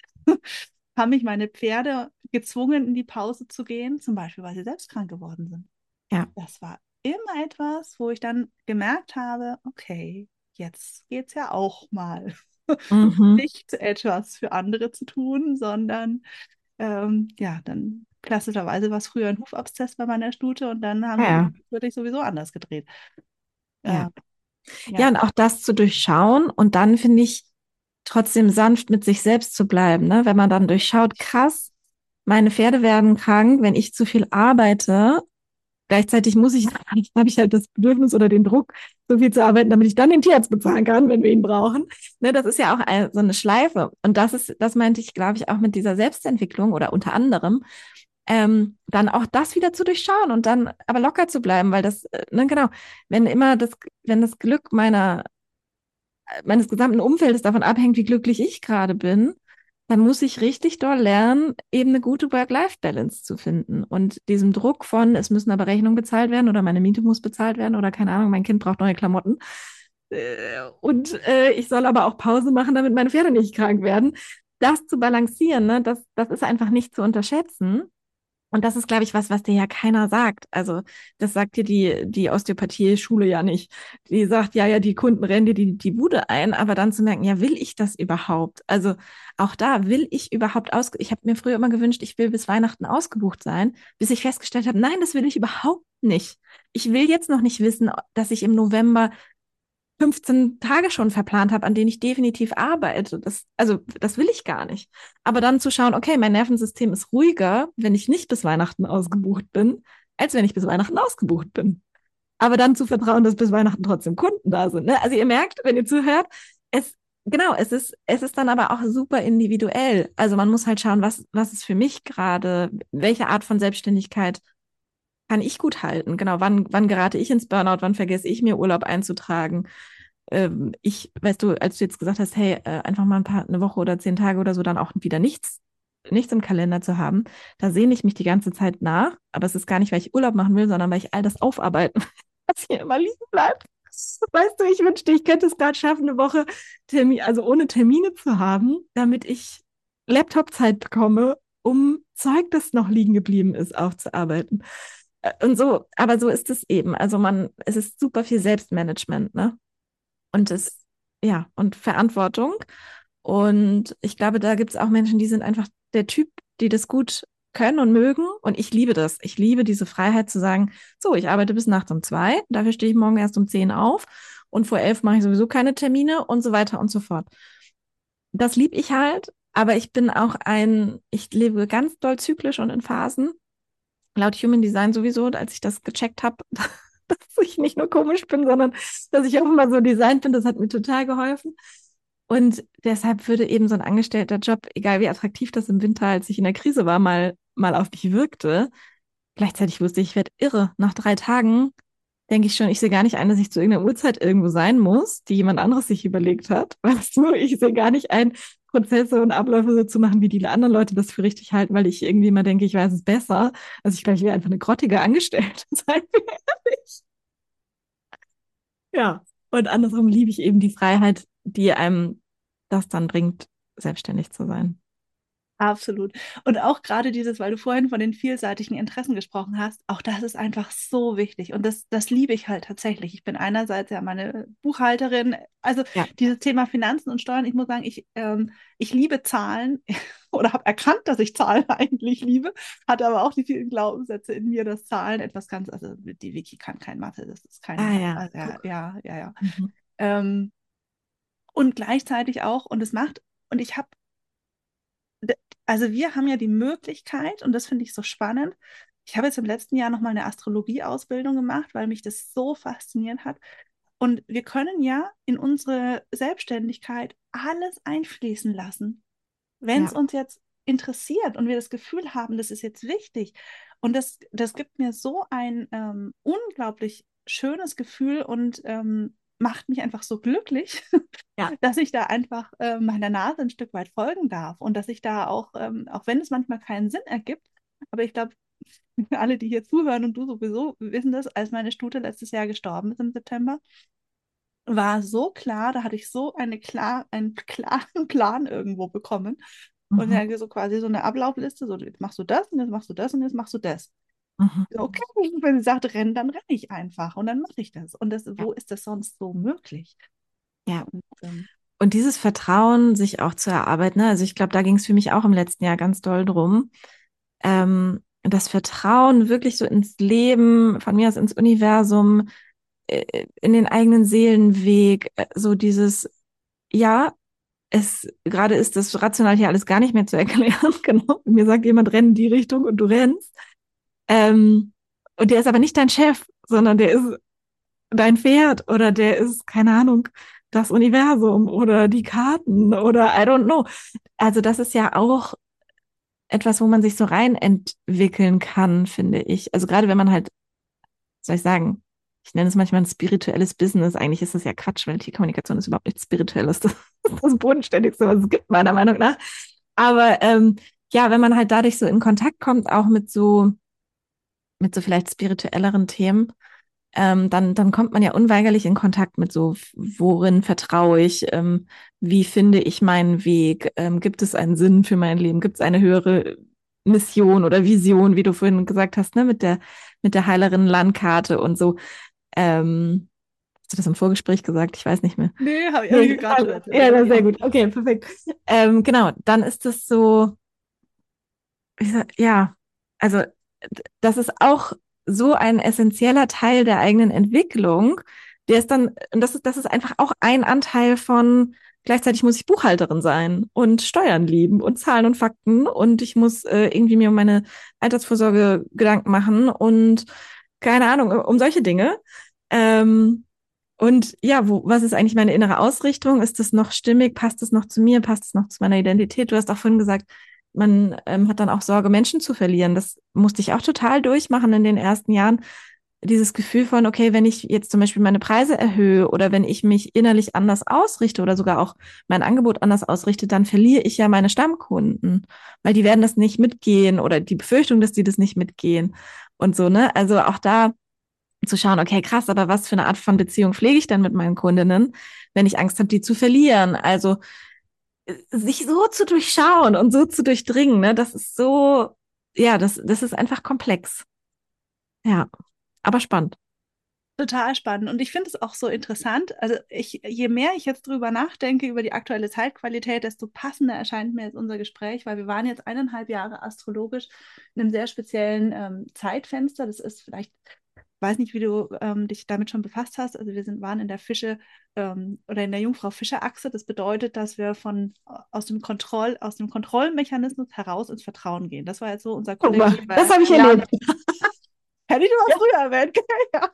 habe mich meine Pferde gezwungen, in die Pause zu gehen, zum Beispiel, weil sie selbst krank geworden sind. Ja. Das war immer etwas, wo ich dann gemerkt habe, okay, jetzt geht's ja auch mal. Mhm. Nicht etwas für andere zu tun, sondern ähm, ja, dann klassischerweise war es früher ein Hufabszess bei meiner Stute und dann haben Ja, die ja. wirklich sowieso anders gedreht. Ja. Äh, Ja, ja, und auch das zu durchschauen und dann finde ich trotzdem sanft mit sich selbst zu bleiben, ne? Wenn man dann durchschaut, krass, meine Pferde werden krank, wenn ich zu viel arbeite. Gleichzeitig muss ich, habe ich halt das Bedürfnis oder den Druck, so viel zu arbeiten, damit ich dann den Tierarzt bezahlen kann, wenn wir ihn brauchen. Ne, das ist ja auch ein, so eine Schleife. Und das ist, das meinte ich, glaube ich, auch mit dieser Selbstentwicklung oder unter anderem, ähm, dann auch das wieder zu durchschauen und dann aber locker zu bleiben, weil das, äh, ne, genau, wenn immer das, wenn das Glück meiner, meines gesamten Umfeldes davon abhängt, wie glücklich ich gerade bin, dann muss ich richtig doll lernen, eben eine gute Work-Life-Balance zu finden. Und diesem Druck von, es müssen aber Rechnungen bezahlt werden oder meine Miete muss bezahlt werden oder keine Ahnung, mein Kind braucht neue Klamotten. Äh, und äh, ich soll aber auch Pause machen, damit meine Pferde nicht krank werden. Das zu balancieren, ne, das, das ist einfach nicht zu unterschätzen. Und das ist, glaube ich, was, was dir ja keiner sagt. Also das sagt dir die, die Osteopathie-Schule ja nicht. Die sagt, ja, ja, die Kunden rennen dir die, die Bude ein, aber dann zu merken, ja, will ich das überhaupt? Also auch da, will ich überhaupt aus... Ich habe mir früher immer gewünscht, ich will bis Weihnachten ausgebucht sein, bis ich festgestellt habe, nein, das will ich überhaupt nicht. Ich will jetzt noch nicht wissen, dass ich im November fünfzehn Tage schon verplant habe, an denen ich definitiv arbeite. Das, also, das will ich gar nicht. Aber dann zu schauen, okay, mein Nervensystem ist ruhiger, wenn ich nicht bis Weihnachten ausgebucht bin, als wenn ich bis Weihnachten ausgebucht bin. Aber dann zu vertrauen, dass bis Weihnachten trotzdem Kunden da sind. Ne? Also ihr merkt, wenn ihr zuhört, es, genau, es ist, es ist dann aber auch super individuell. Also man muss halt schauen, was, was ist für mich gerade, welche Art von Selbstständigkeit kann ich gut halten? Genau, wann, wann gerate ich ins Burnout? Wann vergesse ich mir Urlaub einzutragen? Ähm, ich, weißt du, als du jetzt gesagt hast, hey, äh, einfach mal ein paar, eine Woche oder zehn Tage oder so, dann auch wieder nichts, nichts im Kalender zu haben, da sehne ich mich die ganze Zeit nach. Aber es ist gar nicht, weil ich Urlaub machen will, sondern weil ich all das aufarbeiten, was hier immer liegen bleibt. Weißt du, ich wünschte, ich könnte es gerade schaffen, eine Woche Termin, also ohne Termine zu haben, damit ich Laptop-Zeit bekomme, um Zeug, das noch liegen geblieben ist, aufzuarbeiten. Äh, Und so, aber so ist es eben. Also man, es ist super viel Selbstmanagement, ne? Und es, ja, und Verantwortung. Und ich glaube, da gibt es auch Menschen, die sind einfach der Typ, die das gut können und mögen. Und ich liebe das. Ich liebe diese Freiheit zu sagen, so, ich arbeite bis nachts um zwei, dafür stehe ich morgen erst um zehn auf und vor elf mache ich sowieso keine Termine und so weiter und so fort. Das liebe ich halt, aber ich bin auch ein, ich lebe ganz doll zyklisch und in Phasen. Laut Human Design sowieso, als ich das gecheckt habe, dass ich nicht nur komisch bin, sondern dass ich auch immer so designt bin, das hat mir total geholfen. Und deshalb würde eben so ein angestellter Job, egal wie attraktiv das im Winter, als ich in der Krise war, mal, mal auf mich wirkte. Gleichzeitig wusste ich, ich werde irre. Nach drei Tagen denke ich schon, ich sehe gar nicht ein, dass ich zu irgendeiner Uhrzeit irgendwo sein muss, die jemand anderes sich überlegt hat. Weißt du, ich sehe gar nicht ein, Prozesse und Abläufe so zu machen, wie die anderen Leute das für richtig halten, weil ich irgendwie immer denke, ich weiß es besser. Also ich glaube, ich wäre einfach eine grottige Angestellte, seien wir ehrlich. Ja. Und andersrum liebe ich eben die Freiheit, die einem das dann bringt, selbstständig zu sein. Absolut. Und auch gerade dieses, weil du vorhin von den vielseitigen Interessen gesprochen hast, auch das ist einfach so wichtig. Und das, das liebe ich halt tatsächlich. Ich bin einerseits ja meine Buchhalterin, also Ja. dieses Thema Finanzen und Steuern, ich muss sagen, ich, ähm, ich liebe Zahlen oder habe erkannt, dass ich Zahlen eigentlich liebe, hatte aber auch die vielen Glaubenssätze in mir, dass Zahlen etwas ganz, also die Vicky kann kein Mathe, das ist Ah keine, ja, also, ja, guck. ja, ja, ja. Mhm. Ähm, und gleichzeitig auch, und es macht, und ich habe d- also wir haben ja die Möglichkeit, und das finde ich so spannend, ich habe jetzt im letzten Jahr nochmal eine Astrologie-Ausbildung gemacht, weil mich das so fasziniert hat. Und wir können ja in unsere Selbstständigkeit alles einfließen lassen, wenn es Ja, uns jetzt interessiert und wir das Gefühl haben, das ist jetzt wichtig. Und das, das gibt mir so ein ähm, unglaublich schönes Gefühl und ähm, macht mich einfach so glücklich, ja, dass ich da einfach äh, meiner Nase ein Stück weit folgen darf und dass ich da auch, ähm, auch wenn es manchmal keinen Sinn ergibt, aber ich glaube, alle, die hier zuhören und du sowieso wissen das, als meine Stute letztes Jahr gestorben ist im September, war so klar, da hatte ich so eine klar, einen klaren Plan irgendwo bekommen. Und mhm. dann so quasi so eine Ablaufliste, so jetzt machst du das und jetzt machst du das und jetzt machst du das. Mhm. So, okay, wenn sie sagt, renn, dann renne ich einfach und dann mache ich das. Und das, Ja, wo ist das sonst so möglich? ja. Und, ähm, Und dieses Vertrauen sich auch zu erarbeiten, ne? Also ich glaube, da ging es für mich auch im letzten Jahr ganz doll drum. Ähm, das Vertrauen wirklich so ins Leben, von mir aus ins Universum, äh, in den eigenen Seelenweg, äh, so dieses, ja, es gerade ist das rational hier alles gar nicht mehr zu erklären. Genau. Mir sagt jemand, renn in die Richtung und du rennst. Ähm, und der ist aber nicht dein Chef, sondern der ist dein Pferd oder der ist, keine Ahnung, das Universum oder die Karten oder I don't know. Also das ist ja auch etwas, wo man sich so rein entwickeln kann, finde ich. Also gerade wenn man halt, soll ich sagen, ich nenne es manchmal ein spirituelles Business. Eigentlich ist das ja Quatsch, weil Tierkommunikation ist überhaupt nichts Spirituelles. Das ist das Bodenständigste, was es gibt, meiner Meinung nach. Aber ähm, ja, wenn man halt dadurch so in Kontakt kommt, auch mit so, mit so vielleicht spirituelleren Themen, ähm, dann, dann kommt man ja unweigerlich in Kontakt mit so, worin vertraue ich, ähm, wie finde ich meinen Weg, ähm, gibt es einen Sinn für mein Leben, gibt es eine höhere Mission oder Vision, wie du vorhin gesagt hast, ne, mit der, mit der Heilerin Landkarte und so. Ähm, hast du das im Vorgespräch gesagt? Ich weiß nicht mehr. nee, habe ich, hab ich Nee, gerade schon also, erzählt. ja, Ja. sehr gut. Okay, perfekt. Ähm, genau, dann ist das so, ich sag, ja, also das ist auch so ein essentieller Teil der eigenen Entwicklung. Der ist dann, und das ist, das ist einfach auch ein Anteil von, gleichzeitig muss ich Buchhalterin sein und Steuern lieben und Zahlen und Fakten und ich muss äh, irgendwie mir um meine Altersvorsorge Gedanken machen und keine Ahnung, um solche Dinge. Ähm, und ja, wo, was ist eigentlich meine innere Ausrichtung? Ist das noch stimmig? Passt es noch zu mir? Passt es noch zu meiner Identität? Du hast auch vorhin gesagt, man ähm, hat dann auch Sorge, Menschen zu verlieren. Das musste ich auch total durchmachen in den ersten Jahren. Dieses Gefühl von, okay, wenn ich jetzt zum Beispiel meine Preise erhöhe oder wenn ich mich innerlich anders ausrichte oder sogar auch mein Angebot anders ausrichte, dann verliere ich ja meine Stammkunden, weil die werden das nicht mitgehen oder die Befürchtung, dass die das nicht mitgehen und so, ne? Also auch da zu schauen, okay, krass, aber was für eine Art von Beziehung pflege ich denn mit meinen Kundinnen, wenn ich Angst habe, die zu verlieren? Also sich so zu durchschauen und so zu durchdringen, ne, das ist so, ja, das, das ist einfach komplex. Ja, aber spannend. Total spannend. Und ich finde es auch so interessant. Also ich, je mehr ich jetzt drüber nachdenke, über die aktuelle Zeitqualität, desto passender erscheint mir jetzt unser Gespräch, weil wir waren jetzt eineinhalb Jahre astrologisch in einem sehr speziellen ähm, Zeitfenster. Das ist vielleicht, ich weiß nicht, wie du ähm, dich damit schon befasst hast. Also wir sind, waren in der Fische ähm, oder in der Jungfrau-Fischer-Achse. Das bedeutet, dass wir von aus dem Kontroll, aus dem Kontrollmechanismus heraus ins Vertrauen gehen. Das war jetzt so unser Guck mal, das kollektiver habe ich Lern. erlebt. Hätte ich mal Ja, früher erwähnt, gell? Ja.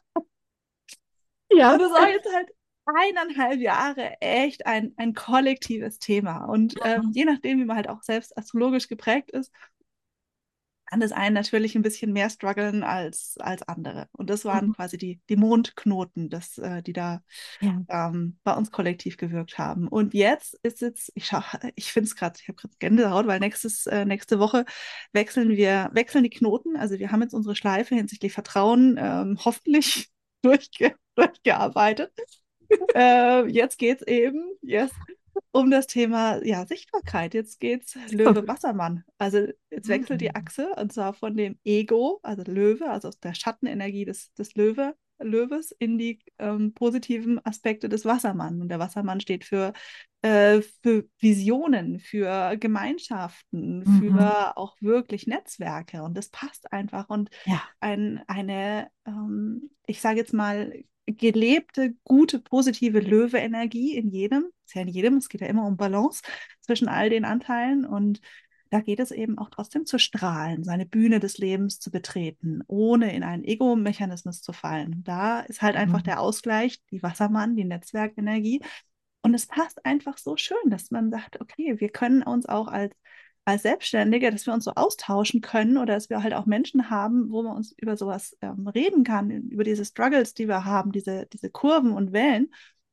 Und ja. es war jetzt halt eineinhalb Jahre echt ein, ein kollektives Thema. Und ähm, je nachdem, wie man halt auch selbst astrologisch geprägt ist, kann das einen natürlich ein bisschen mehr strugglen als, als andere. Und das waren Mhm. quasi die, die Mondknoten, das, äh, die da Ja. ähm, bei uns kollektiv gewirkt haben. Und jetzt ist jetzt, ich schau, ich finde es gerade, ich habe gerade Gänsehaut, weil nächstes, äh, nächste Woche wechseln wir, wechseln die Knoten. Also wir haben jetzt unsere Schleife hinsichtlich Vertrauen ähm, hoffentlich durchge durchgearbeitet. Äh, jetzt geht es eben yes, um das Thema ja, Sichtbarkeit. Jetzt geht's Löwe Wassermann. Also jetzt wechselt die Mhm. Achse und zwar von dem Ego, also Löwe, also aus der Schattenenergie des, des Löwe, Löwes in die ähm, positiven Aspekte des Wassermann. Und der Wassermann steht für, äh, für Visionen, für Gemeinschaften, Mhm. für auch wirklich Netzwerke. Und das passt einfach. Und Ja. ein, eine, ähm, ich sage jetzt mal, gelebte, gute, positive Löwe-Energie in jedem, ist ja in jedem, es geht ja immer um Balance zwischen all den Anteilen und da geht es eben auch trotzdem zu strahlen, seine Bühne des Lebens zu betreten, ohne in einen Ego-Mechanismus zu fallen. Da ist halt einfach Mhm. der Ausgleich, die Wassermann, die Netzwerkenergie. Und es passt einfach so schön, dass man sagt, okay, wir können uns auch als, als Selbstständige, dass wir uns so austauschen können oder dass wir halt auch Menschen haben, wo man uns über sowas ähm, reden kann, über diese Struggles, die wir haben, diese, diese Kurven und Wellen,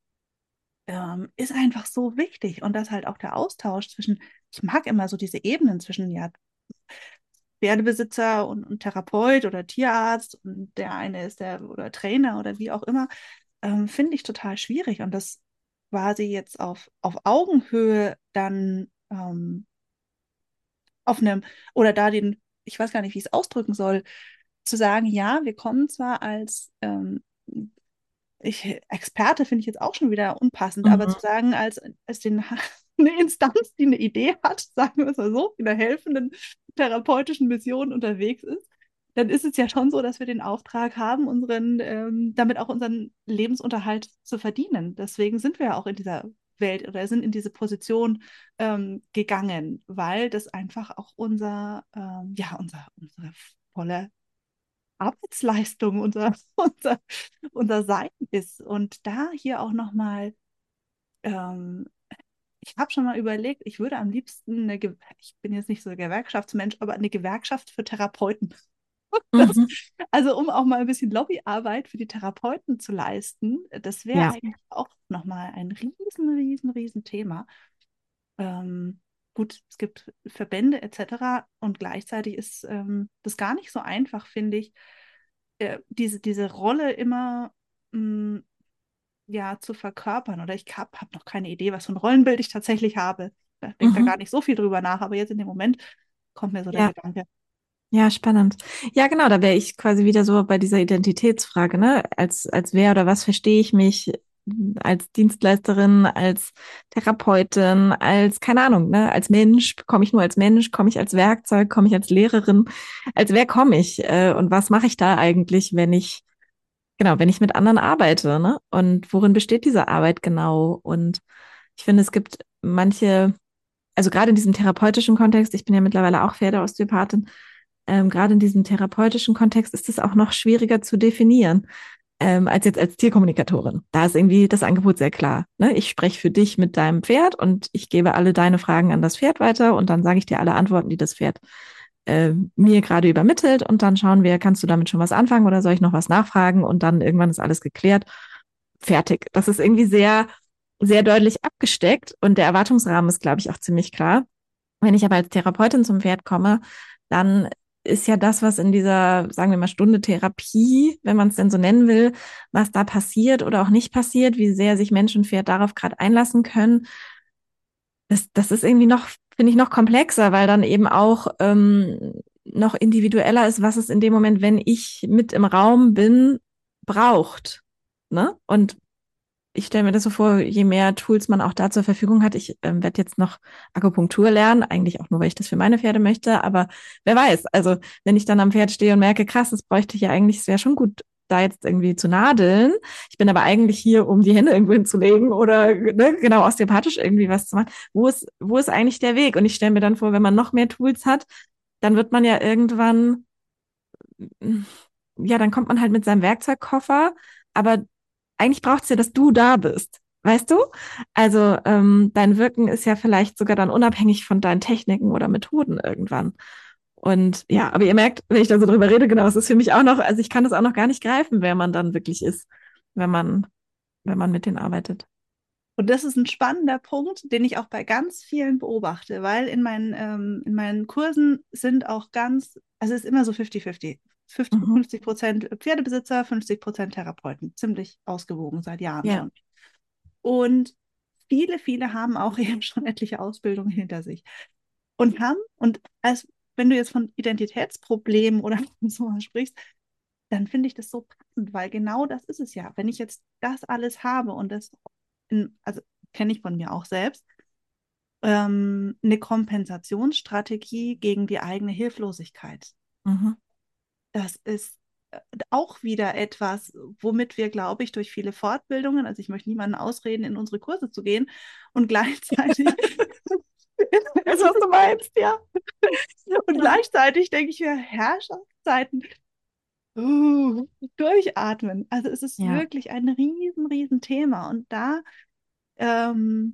ähm, ist einfach so wichtig. Und dass halt auch der Austausch zwischen, ich mag immer so diese Ebenen zwischen, ja, Pferdebesitzer und, und Therapeut oder Tierarzt und der eine ist der oder Trainer oder wie auch immer, ähm, finde ich total schwierig. Und das quasi jetzt auf, auf Augenhöhe dann ähm, auf einem, oder da den, ich weiß gar nicht, wie ich es ausdrücken soll, zu sagen, ja, wir kommen zwar als ähm, ich, Experte finde ich jetzt auch schon wieder unpassend, aber Mhm. zu sagen, als, als den, eine Instanz, die eine Idee hat, sagen wir es mal so, in der helfenden therapeutischen Mission unterwegs ist, dann ist es ja schon so, dass wir den Auftrag haben, unseren, ähm, damit auch unseren Lebensunterhalt zu verdienen. Deswegen sind wir ja auch in dieser Welt oder sind in diese Position ähm, gegangen, weil das einfach auch unser, ähm, ja, unser, unsere volle Arbeitsleistung, unser, unser, unser Sein ist. Und da hier auch nochmal, ähm, ich habe schon mal überlegt, ich würde am liebsten eine, Ge ich bin jetzt nicht so ein Gewerkschaftsmensch, aber eine Gewerkschaft für Therapeuten. Das, Mhm. also um auch mal ein bisschen Lobbyarbeit für die Therapeuten zu leisten, das wäre Ja. eigentlich auch nochmal ein riesen, riesen, riesen Thema. Ähm, gut, es gibt Verbände et cetera. Und gleichzeitig ist ähm, das gar nicht so einfach, finde ich, äh, diese, diese Rolle immer mh, ja, zu verkörpern. Oder ich habe hab noch keine Idee, was für ein Rollenbild ich tatsächlich habe. Ich denke da Mhm. gar nicht so viel drüber nach, aber jetzt in dem Moment kommt mir so der Ja. Gedanke. Ja, spannend. Ja, genau, da wäre ich quasi wieder so bei dieser Identitätsfrage, ne? Als, als wer oder was verstehe ich mich als Dienstleisterin, als Therapeutin, als, keine Ahnung, ne? Als Mensch, komme ich nur als Mensch, komme ich als Werkzeug, komme ich als Lehrerin, als wer komme ich? Äh, und was mache ich da eigentlich, wenn ich, genau, wenn ich mit anderen arbeite, ne? Und worin besteht diese Arbeit genau? Und ich finde, es gibt manche, also gerade in diesem therapeutischen Kontext, ich bin ja mittlerweile auch Pferdeosteopathin, ähm, gerade in diesem therapeutischen Kontext ist es auch noch schwieriger zu definieren, ähm, als jetzt als Tierkommunikatorin. Da ist irgendwie das Angebot sehr klar. Ne? Ich spreche für dich mit deinem Pferd und ich gebe alle deine Fragen an das Pferd weiter und dann sage ich dir alle Antworten, die das Pferd äh, mir gerade übermittelt und dann schauen wir, kannst du damit schon was anfangen oder soll ich noch was nachfragen und dann irgendwann ist alles geklärt. Fertig. Das ist irgendwie sehr, sehr deutlich abgesteckt und der Erwartungsrahmen ist, glaube ich, auch ziemlich klar. Wenn ich aber als Therapeutin zum Pferd komme, dann ist ja das, was in dieser, sagen wir mal, Stunde Therapie, wenn man es denn so nennen will, was da passiert oder auch nicht passiert, wie sehr sich Mensch und Pferd darauf gerade einlassen können. Das, das ist irgendwie noch, finde ich, noch komplexer, weil dann eben auch ähm, noch individueller ist, was es in dem Moment, wenn ich mit im Raum bin, braucht. Ne? Und ich stelle mir das so vor, je mehr Tools man auch da zur Verfügung hat. Ich ähm, werde jetzt noch Akupunktur lernen, eigentlich auch nur, weil ich das für meine Pferde möchte. Aber wer weiß, also wenn ich dann am Pferd stehe und merke, krass, das bräuchte ich ja eigentlich, es wäre schon gut, da jetzt irgendwie zu nadeln. Ich bin aber eigentlich hier, um die Hände irgendwo hinzulegen oder ne, genau osteopathisch irgendwie was zu machen. Wo ist, wo ist eigentlich der Weg? Und ich stelle mir dann vor, wenn man noch mehr Tools hat, dann wird man ja irgendwann, ja, dann kommt man halt mit seinem Werkzeugkoffer, aber eigentlich braucht es ja, dass du da bist. Weißt du? Also ähm, dein Wirken ist ja vielleicht sogar dann unabhängig von deinen Techniken oder Methoden irgendwann. Und ja, aber ihr merkt, wenn ich da so drüber rede, genau, es ist für mich auch noch, also ich kann das auch noch gar nicht greifen, wer man dann wirklich ist, wenn man, wenn man mit denen arbeitet. Und das ist ein spannender Punkt, den ich auch bei ganz vielen beobachte, weil in meinen, ähm, in meinen Kursen sind auch ganz, also es ist immer so fünfzig fünfzig. Mhm. fünfzig Prozent Pferdebesitzer, fünfzig Prozent Therapeuten. Ziemlich ausgewogen seit Jahren Ja. schon. Und viele, viele haben auch eben schon etliche Ausbildungen hinter sich. Und haben, und als wenn du jetzt von Identitätsproblemen oder so sprichst, dann finde ich das so passend, weil genau das ist es ja. Wenn ich jetzt das alles habe und das, in, also kenne ich von mir auch selbst, ähm, eine Kompensationsstrategie gegen die eigene Hilflosigkeit. Mhm. Das ist äh, auch wieder etwas, womit wir, glaube ich, durch viele Fortbildungen, also ich möchte niemanden ausreden, in unsere Kurse zu gehen und gleichzeitig, Weißt du, was du meinst, ja. und gleichzeitig denke ich mir, Herrschaftszeiten, uh, durchatmen. Also es ist Ja. wirklich ein riesen, riesen Thema. Und da ähm,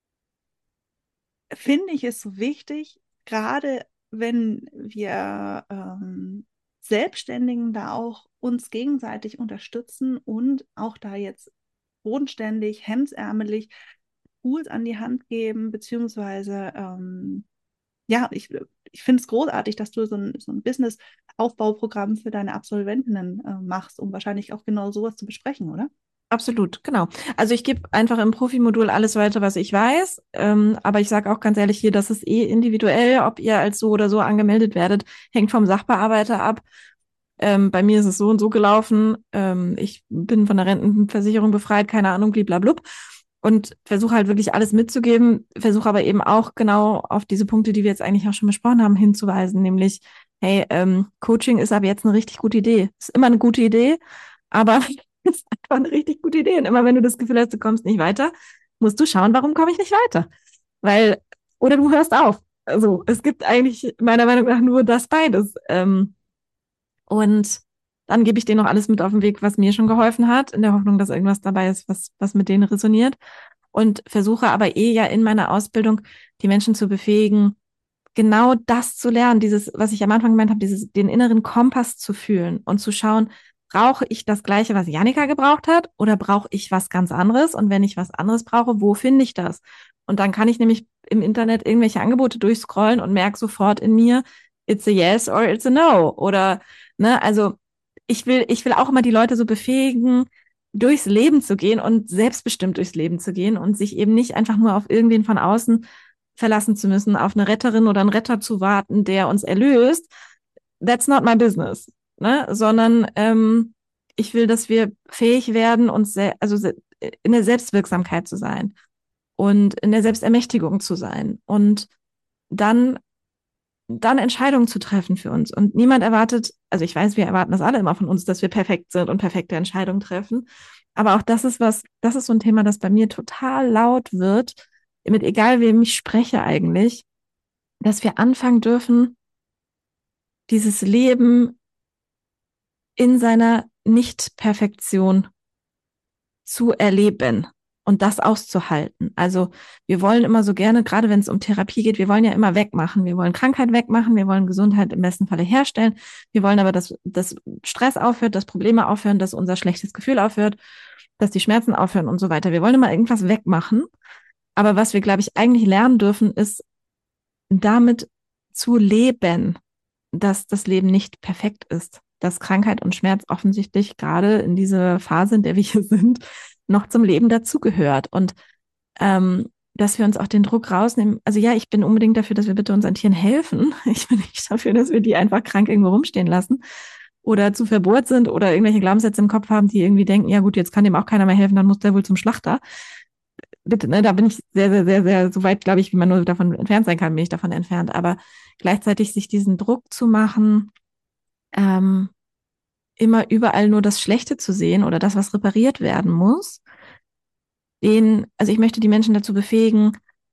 finde ich es so wichtig, gerade wenn wir ähm, Selbstständigen da auch uns gegenseitig unterstützen und auch da jetzt bodenständig, hemdsärmelig Tools an die Hand geben, beziehungsweise ähm, ja, ich, ich finde es großartig, dass du so ein, so ein Business-Aufbauprogramm für deine Absolventinnen äh, machst, um wahrscheinlich auch genau sowas zu besprechen, oder? Absolut, genau. Also ich gebe einfach im Profimodul alles weiter, was ich weiß. Ähm, aber ich sage auch ganz ehrlich hier, das ist eh individuell, ob ihr als so oder so angemeldet werdet, hängt vom Sachbearbeiter ab. Ähm, bei mir ist es so und so gelaufen. Ähm, ich bin von der Rentenversicherung befreit, keine Ahnung, bliblablub. Und versuche halt wirklich alles mitzugeben, versuche aber eben auch genau auf diese Punkte, die wir jetzt eigentlich auch schon besprochen haben, hinzuweisen, nämlich, hey, ähm, Coaching ist aber jetzt eine richtig gute Idee. Ist immer eine gute Idee, aber ist einfach eine richtig gute Idee. Und immer wenn du das Gefühl hast, du kommst nicht weiter, musst du schauen, warum komme ich nicht weiter? Weil, oder du hörst auf. Also es gibt eigentlich meiner Meinung nach nur das beides. Ähm, und dann gebe ich denen noch alles mit auf den Weg, was mir schon geholfen hat, in der Hoffnung, dass irgendwas dabei ist, was, was mit denen resoniert. Und versuche aber eh ja in meiner Ausbildung die Menschen zu befähigen, genau das zu lernen, dieses, was ich am Anfang gemeint habe, dieses, den inneren Kompass zu fühlen und zu schauen, brauche ich das Gleiche, was Jannika gebraucht hat, oder brauche ich was ganz anderes? Und wenn ich was anderes brauche, wo finde ich das? Und dann kann ich nämlich im Internet irgendwelche Angebote durchscrollen und merke sofort in mir, it's a yes or it's a no. Oder, ne, also ich will, ich will auch immer die Leute so befähigen, durchs Leben zu gehen und selbstbestimmt durchs Leben zu gehen und sich eben nicht einfach nur auf irgendwen von außen verlassen zu müssen, auf eine Retterin oder einen Retter zu warten, der uns erlöst. That's not my business, ne? Sondern ähm, ich will, dass wir fähig werden, uns se also se in der Selbstwirksamkeit zu sein und in der Selbstermächtigung zu sein und dann dann Entscheidungen zu treffen für uns. Und niemand erwartet, also ich weiß, wir erwarten das alle immer von uns, dass wir perfekt sind und perfekte Entscheidungen treffen. Aber auch das ist was, das ist so ein Thema, das bei mir total laut wird, mit egal wem ich spreche eigentlich, dass wir anfangen dürfen, dieses Leben in seiner Nicht-Perfektion zu erleben und das auszuhalten. Also wir wollen immer so gerne, gerade wenn es um Therapie geht, wir wollen ja immer wegmachen. Wir wollen Krankheit wegmachen, wir wollen Gesundheit im besten Falle herstellen. Wir wollen aber, dass, dass Stress aufhört, dass Probleme aufhören, dass unser schlechtes Gefühl aufhört, dass die Schmerzen aufhören und so weiter. Wir wollen immer irgendwas wegmachen. Aber was wir, glaube ich, eigentlich lernen dürfen, ist damit zu leben. dass das Leben nicht perfekt ist, dass Krankheit und Schmerz offensichtlich gerade in dieser Phase, in der wir hier sind, noch zum Leben dazugehört. Und ähm, dass wir uns auch den Druck rausnehmen. Also ja, ich bin unbedingt dafür, dass wir bitte unseren Tieren helfen. Ich bin nicht dafür, dass wir die einfach krank irgendwo rumstehen lassen oder zu verbohrt sind oder irgendwelche Glaubenssätze im Kopf haben, die irgendwie denken, ja gut, jetzt kann dem auch keiner mehr helfen, dann muss der wohl zum Schlachter. Bitte, ne, da bin ich sehr, sehr, sehr, sehr, so weit, glaube ich, wie man nur davon entfernt sein kann, bin ich davon entfernt. Aber gleichzeitig sich diesen Druck zu machen, ähm, immer überall nur das Schlechte zu sehen oder das, was repariert werden muss, den, also ich möchte die Menschen dazu befähigen,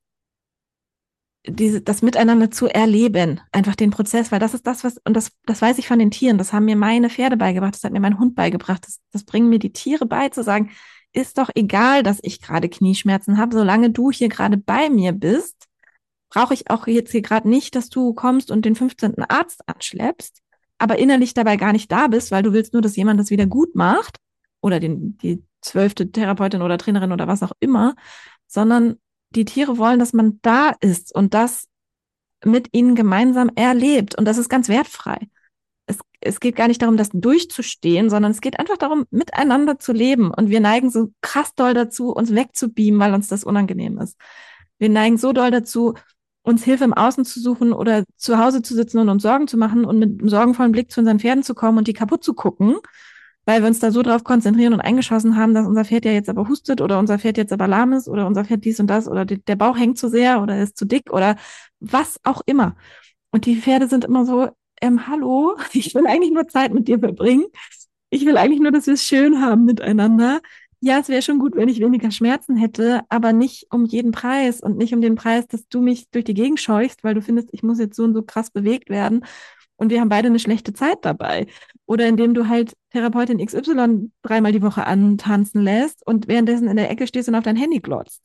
diese, das Miteinander zu erleben, einfach den Prozess, weil das ist das, was, und das, das weiß ich von den Tieren, das haben mir meine Pferde beigebracht, das hat mir mein Hund beigebracht, das, das bringen mir die Tiere bei, zu sagen, ist doch egal, dass ich gerade Knieschmerzen habe, solange du hier gerade bei mir bist, brauche ich auch jetzt hier gerade nicht, dass du kommst und den fünfzehnten Arzt anschleppst, aber innerlich dabei gar nicht da bist, weil du willst nur, dass jemand das wieder gut macht oder den, die zwölfte Therapeutin oder Trainerin oder was auch immer, sondern die Tiere wollen, dass man da ist und das mit ihnen gemeinsam erlebt. Und das ist ganz wertfrei. Es, es geht gar nicht darum, das durchzustehen, sondern es geht einfach darum, miteinander zu leben. Und wir neigen so krass doll dazu, uns wegzubeamen, weil uns das unangenehm ist. Wir neigen so doll dazu, uns Hilfe im Außen zu suchen oder zu Hause zu sitzen und uns Sorgen zu machen und mit einem sorgenvollen Blick zu unseren Pferden zu kommen und die kaputt zu gucken, weil wir uns da so drauf konzentrieren und eingeschossen haben, dass unser Pferd ja jetzt aber hustet oder unser Pferd jetzt aber lahm ist oder unser Pferd dies und das oder die, der Bauch hängt zu sehr oder ist zu dick oder was auch immer. Und die Pferde sind immer so, ähm, hallo, ich will eigentlich nur Zeit mit dir verbringen. Ich will eigentlich nur, dass wir es schön haben miteinander. Ja, es wäre schon gut, wenn ich weniger Schmerzen hätte, aber nicht um jeden Preis und nicht um den Preis, dass du mich durch die Gegend scheuchst, weil du findest, ich muss jetzt so und so krass bewegt werden und wir haben beide eine schlechte Zeit dabei. Oder indem du halt Therapeutin X Y dreimal die Woche antanzen lässt und währenddessen in der Ecke stehst und auf dein Handy glotzt.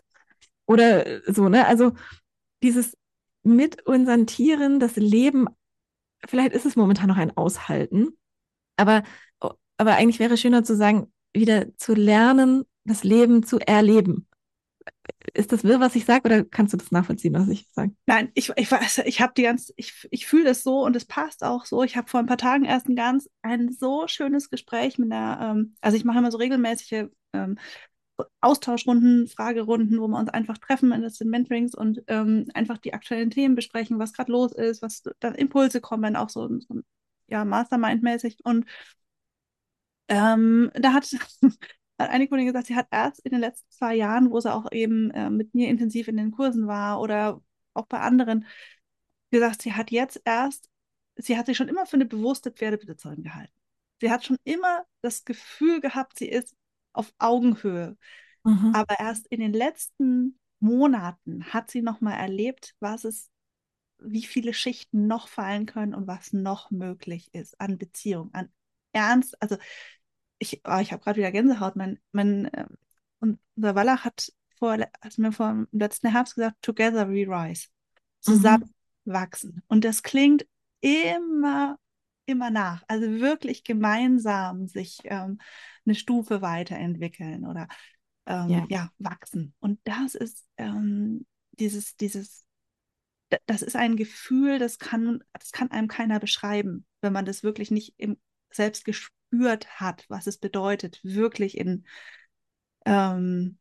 Oder so, ne? Also dieses mit unseren Tieren das Leben, vielleicht ist es momentan noch ein Aushalten, aber, aber eigentlich wäre es schöner zu sagen, wieder zu lernen, das Leben zu erleben. Ist das wirr, was ich sage, oder kannst du das nachvollziehen, was ich sage? Nein, ich, ich weiß, ich habe die ganz, ich, ich fühle das so und es passt auch so. Ich habe vor ein paar Tagen erst ein ganz, ein so schönes Gespräch mit einer, ähm, also ich mache immer so regelmäßige ähm, Austauschrunden, Fragerunden, wo wir uns einfach treffen, das sind Mentorings und ähm, einfach die aktuellen Themen besprechen, was gerade los ist, was dann Impulse kommen, auch so, so ja, Mastermind-mäßig. Und ähm, da hat, hat eine Kollegin gesagt, sie hat erst in den letzten zwei Jahren, wo sie auch eben äh, mit mir intensiv in den Kursen war oder auch bei anderen, gesagt, sie hat jetzt erst, sie hat sich schon immer für eine bewusste Pferdebesitzerin gehalten. Sie hat schon immer das Gefühl gehabt, sie ist auf Augenhöhe. Mhm. Aber erst in den letzten Monaten hat sie noch mal erlebt, was es, wie viele Schichten noch fallen können und was noch möglich ist an Beziehung, an Ernst. Also ich, oh, ich habe gerade wieder Gänsehaut. Mein, mein, äh, unser Wallach hat vor, hat mir vor dem letzten Herbst gesagt, Together we rise. Mhm. Zusammenwachsen. Und das klingt immer, immer nach. Also wirklich gemeinsam sich ähm, eine Stufe weiterentwickeln oder ähm, Ja. ja, wachsen. Und das ist ähm, dieses, dieses, d- das ist ein Gefühl, das kann, das kann einem keiner beschreiben, wenn man das wirklich nicht im, selbst gespürt hat, was es bedeutet, wirklich in, ähm,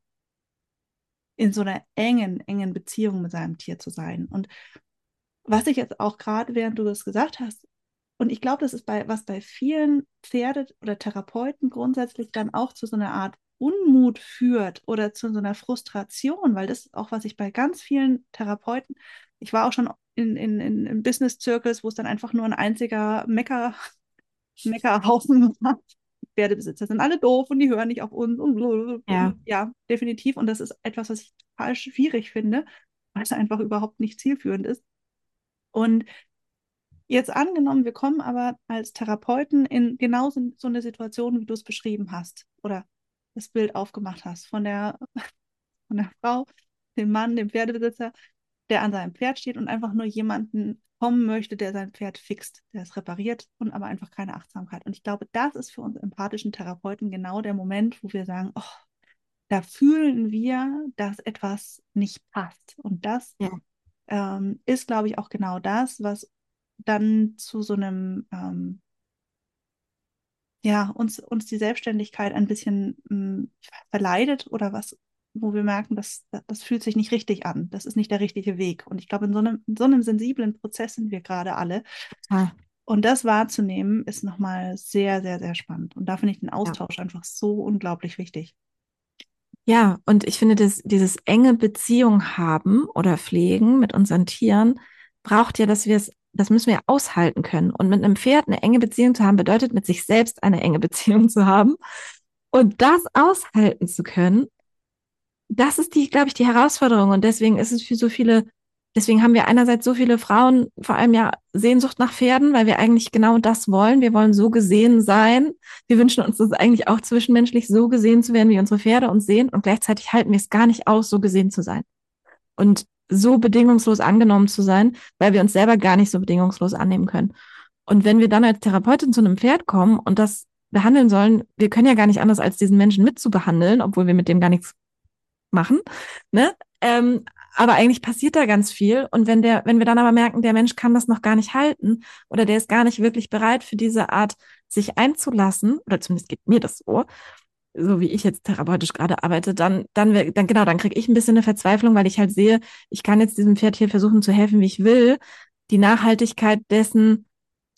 in so einer engen, engen Beziehung mit seinem Tier zu sein. Und was ich jetzt auch gerade, während du das gesagt hast, und ich glaube, das ist bei, was bei vielen Pferde- oder Therapeuten grundsätzlich dann auch zu so einer Art Unmut führt oder zu so einer Frustration, weil das ist auch, was ich bei ganz vielen Therapeuten, ich war auch schon in, in, in, in Business Circles, wo es dann einfach nur ein einziger Mecker, Meckerhaufen war. Pferdebesitzer sind alle doof und die hören nicht auf uns und, Ja. und ja, definitiv. Und das ist etwas, was ich total schwierig finde, weil es einfach überhaupt nicht zielführend ist. Und jetzt angenommen, wir kommen aber als Therapeuten in genau so so eine Situation, wie du es beschrieben hast oder das Bild aufgemacht hast von der, von der Frau, dem Mann, dem Pferdebesitzer, der an seinem Pferd steht und einfach nur jemanden kommen möchte, der sein Pferd fixt, der es repariert und aber einfach keine Achtsamkeit. Und ich glaube, das ist für uns empathischen Therapeuten genau der Moment, wo wir sagen, oh, da fühlen wir, dass etwas nicht passt. Und das Ja. ähm, ist, glaube ich, auch genau das, was dann zu so einem, ähm, ja, uns, uns die Selbstständigkeit ein bisschen mh, verleidet oder was, wo wir merken, das, das fühlt sich nicht richtig an. Das ist nicht der richtige Weg. Und ich glaube, in so einem, in so einem sensiblen Prozess sind wir gerade alle. Total. Und das wahrzunehmen, ist nochmal sehr, sehr, sehr spannend. Und da finde ich den Ja. Austausch einfach so unglaublich wichtig. Ja, und ich finde, dass dieses enge Beziehung haben oder pflegen mit unseren Tieren braucht ja, dass wir es, das müssen wir aushalten können. Und mit einem Pferd eine enge Beziehung zu haben, bedeutet mit sich selbst eine enge Beziehung zu haben. Und das aushalten zu können, das ist die, glaube ich, die Herausforderung. Und deswegen ist es für so viele, deswegen haben wir einerseits so viele Frauen, vor allem ja Sehnsucht nach Pferden, weil wir eigentlich genau das wollen. Wir wollen so gesehen sein. Wir wünschen uns das eigentlich auch zwischenmenschlich so gesehen zu werden, wie unsere Pferde uns sehen. Und gleichzeitig halten wir es gar nicht aus, so gesehen zu sein. Und so bedingungslos angenommen zu sein, weil wir uns selber gar nicht so bedingungslos annehmen können. Und wenn wir dann als Therapeutin zu einem Pferd kommen und das behandeln sollen, wir können ja gar nicht anders, als diesen Menschen mitzubehandeln, obwohl wir mit dem gar nichts machen, ne? Ähm, aber eigentlich passiert da ganz viel. Und wenn der, wenn wir dann aber merken, der Mensch kann das noch gar nicht halten oder der ist gar nicht wirklich bereit für diese Art, sich einzulassen, oder zumindest geht mir das so, so wie ich jetzt therapeutisch gerade arbeite, dann, dann, dann genau, dann kriege ich ein bisschen eine Verzweiflung, weil ich halt sehe, ich kann jetzt diesem Pferd hier versuchen zu helfen, wie ich will. Die Nachhaltigkeit dessen,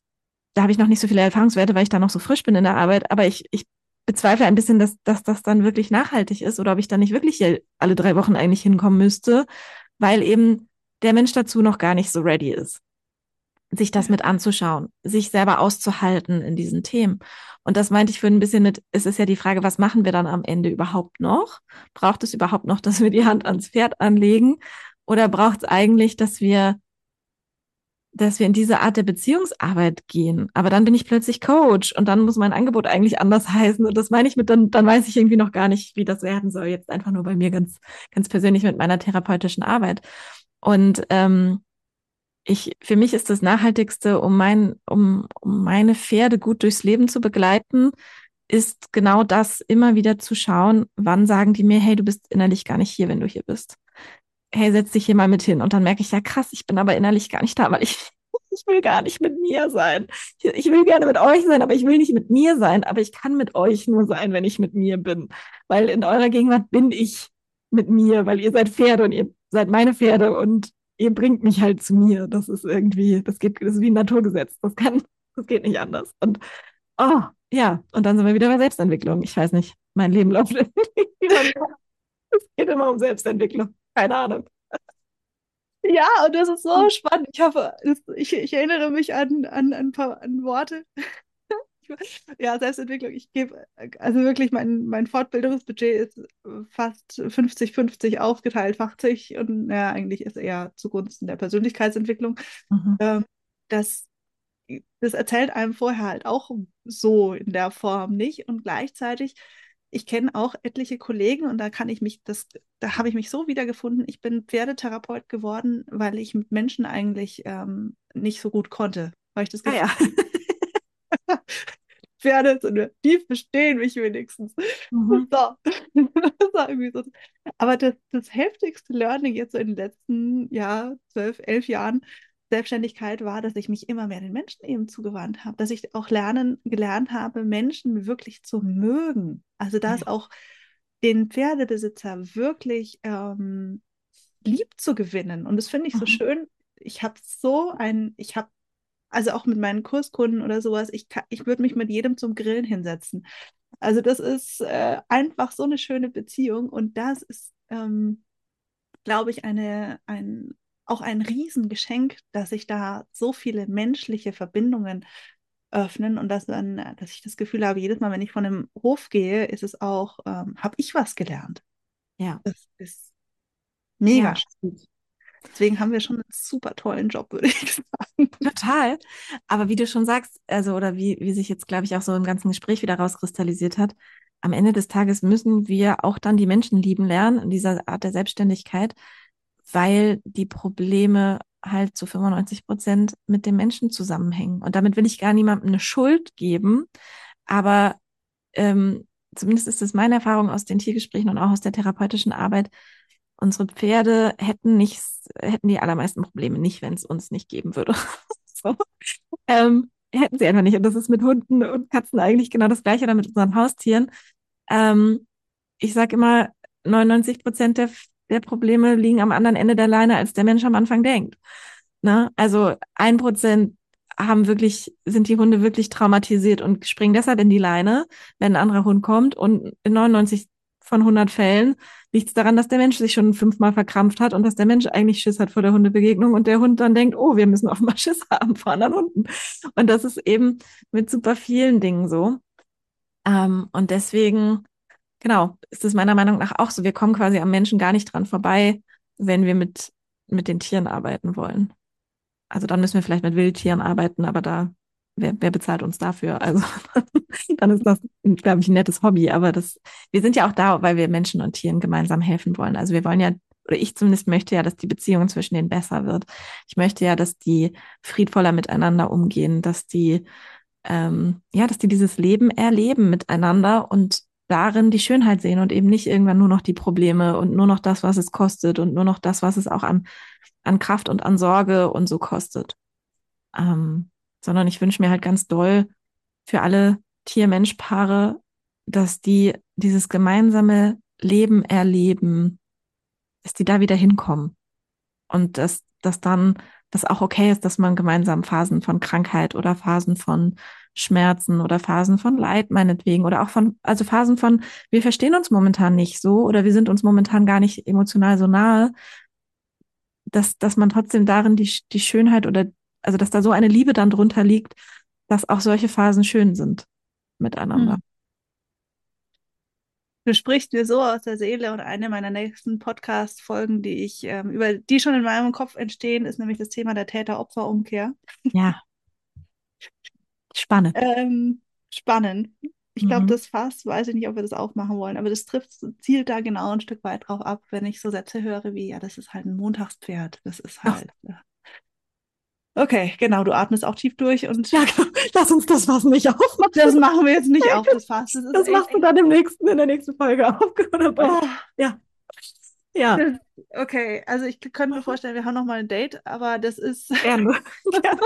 da habe ich noch nicht so viele Erfahrungswerte, weil ich da noch so frisch bin in der Arbeit, aber ich, ich bezweifle ein bisschen, dass, dass das dann wirklich nachhaltig ist oder ob ich da nicht wirklich hier alle drei Wochen eigentlich hinkommen müsste, weil eben der Mensch dazu noch gar nicht so ready ist, sich das mit anzuschauen, sich selber auszuhalten in diesen Themen. Und das meinte ich für ein bisschen mit, es ist ja die Frage, was machen wir dann am Ende überhaupt noch? Braucht es überhaupt noch, dass wir die Hand ans Pferd anlegen? Oder braucht es eigentlich, dass wir dass wir in diese Art der Beziehungsarbeit gehen. Aber dann bin ich plötzlich Coach und dann muss mein Angebot eigentlich anders heißen. Und das meine ich mit, dann, dann weiß ich irgendwie noch gar nicht, wie das werden soll. Jetzt einfach nur bei mir ganz, ganz persönlich mit meiner therapeutischen Arbeit. Und ähm, ich, für mich ist das Nachhaltigste, um mein, um, um meine Pferde gut durchs Leben zu begleiten, ist genau das, immer wieder zu schauen, wann sagen die mir, hey, du bist innerlich gar nicht hier, wenn du hier bist. Hey, setz dich hier mal mit hin. Und dann merke ich, ja krass, ich bin aber innerlich gar nicht da, weil ich, ich will gar nicht mit mir sein. Ich, ich will gerne mit euch sein, aber ich will nicht mit mir sein. Aber ich kann mit euch nur sein, wenn ich mit mir bin. Weil in eurer Gegenwart bin ich mit mir, weil ihr seid Pferde und ihr seid meine Pferde und ihr bringt mich halt zu mir. Das ist irgendwie, das geht, das ist wie ein Naturgesetz. Das kann, das geht nicht anders. Und oh, ja, und dann sind wir wieder bei Selbstentwicklung. Ich weiß nicht, mein Leben läuft irgendwie. Es geht immer um Selbstentwicklung. Keine Ahnung. Ja, und das ist so spannend. Ich hoffe, das, ich, ich erinnere mich an, an, an ein paar an Worte. Ja, Selbstentwicklung. Ich gebe, also wirklich, mein, mein Fortbildungsbudget ist fast fünfzig fünfzig aufgeteilt, fachzig und ja, eigentlich ist eher zugunsten der Persönlichkeitsentwicklung. Mhm. Ähm, das, das erzählt einem vorher halt auch so in der Form nicht und gleichzeitig, ich kenne auch etliche Kollegen und da kann ich mich, das, da habe ich mich so wiedergefunden. Ich bin Pferdetherapeut geworden, weil ich mit Menschen eigentlich ähm, nicht so gut konnte, weil ich das Ah Gefühl ja. Pferde sind, die verstehen mich wenigstens. So. Mhm. Das war irgendwie so. Aber das, das heftigste Learning jetzt so in den letzten, ja, zwölf, elf Jahren Selbstständigkeit war, dass ich mich immer mehr den Menschen eben zugewandt habe, dass ich auch lernen, gelernt habe, Menschen wirklich zu mögen. Also dass Ja. auch den Pferdebesitzer wirklich ähm, lieb zu gewinnen. Und das finde ich so Mhm. schön. Ich habe so ein, ich habe also auch mit meinen Kurskunden oder sowas, ich, kann- ich würde mich mit jedem zum Grillen hinsetzen. Also das ist äh, einfach so eine schöne Beziehung und das ist, ähm, glaube ich, eine, ein, auch ein Riesengeschenk, dass sich da so viele menschliche Verbindungen öffnen und dass dann, dass ich das Gefühl habe, jedes Mal, wenn ich von einem Hof gehe, ist es auch, ähm, habe ich was gelernt. Ja. Das ist mega Ja. schön. Deswegen haben wir schon einen super tollen Job, würde ich sagen. Total. Aber wie du schon sagst, also, oder wie, wie sich jetzt, glaube ich, auch so im ganzen Gespräch wieder rauskristallisiert hat, am Ende des Tages müssen wir auch dann die Menschen lieben lernen in dieser Art der Selbstständigkeit, weil die Probleme halt zu fünfundneunzig Prozent mit dem Menschen zusammenhängen. Und damit will ich gar niemandem eine Schuld geben, aber ähm, zumindest ist es meine Erfahrung aus den Tiergesprächen und auch aus der therapeutischen Arbeit, unsere Pferde hätten nicht, hätten die allermeisten Probleme nicht, wenn es uns nicht geben würde. So. Ähm, hätten sie einfach nicht. Und das ist mit Hunden und Katzen eigentlich genau das Gleiche oder mit unseren Haustieren. Ähm, ich sage immer, neunundneunzig Prozent der, der Probleme liegen am anderen Ende der Leine, als der Mensch am Anfang denkt. Ne? Also ein Prozent haben wirklich, sind die Hunde wirklich traumatisiert und springen deshalb in die Leine, wenn ein anderer Hund kommt. Und in neunundneunzig von hundert Fällen liegt es daran, dass der Mensch sich schon fünfmal verkrampft hat und dass der Mensch eigentlich Schiss hat vor der Hundebegegnung und der Hund dann denkt, oh, wir müssen offenbar Schiss haben vor anderen Hunden. Und das ist eben mit super vielen Dingen so. Ähm, und deswegen, genau, ist es meiner Meinung nach auch so. Wir kommen quasi am Menschen gar nicht dran vorbei, wenn wir mit, mit den Tieren arbeiten wollen. Also dann müssen wir vielleicht mit Wildtieren arbeiten, aber da, wer, wer bezahlt uns dafür? Also dann ist das, glaube ich, ein nettes Hobby. Aber das, wir sind ja auch da, weil wir Menschen und Tieren gemeinsam helfen wollen. Also wir wollen ja, oder ich zumindest möchte ja, dass die Beziehung zwischen denen besser wird. Ich möchte ja, dass die friedvoller miteinander umgehen, dass die, ähm, ja, dass die dieses Leben erleben miteinander und darin die Schönheit sehen und eben nicht irgendwann nur noch die Probleme und nur noch das, was es kostet und nur noch das, was es auch an, an Kraft und an Sorge und so kostet. Ähm, sondern ich wünsche mir halt ganz doll für alle Tier-Mensch-Paare, dass die dieses gemeinsame Leben erleben, dass die da wieder hinkommen und dass, dass dann das auch okay ist, dass man gemeinsam Phasen von Krankheit oder Phasen von Schmerzen oder Phasen von Leid meinetwegen oder auch von, also Phasen von, wir verstehen uns momentan nicht so oder wir sind uns momentan gar nicht emotional so nahe, dass, dass man trotzdem darin die, die Schönheit oder, also dass da so eine Liebe dann drunter liegt, dass auch solche Phasen schön sind miteinander. Hm. Du sprichst mir so aus der Seele und eine meiner nächsten Podcast-Folgen, die ich, ähm, über die schon in meinem Kopf entstehen, ist nämlich das Thema der Täter-Opfer-Umkehr. Ja, spannend. Ähm, spannend. Ich glaube, Mhm. das Fass, weiß ich nicht, ob wir das aufmachen wollen, aber das trifft, zielt da genau ein Stück weit drauf ab, wenn ich so Sätze höre wie, ja, das ist halt ein Montagspferd, das ist Ach, halt. Ja. Okay, genau, du atmest auch tief durch und ja, genau. Lass uns das was nicht das aufmachen. machen wir jetzt nicht auf, das Fass. Das ist Das echt. machst du dann im nächsten, in der nächsten Folge auf. Oder bei, Oh, ja, ja, das, okay, also ich könnte mir vorstellen, wir haben noch mal ein Date, aber das ist. gerne. Gerne.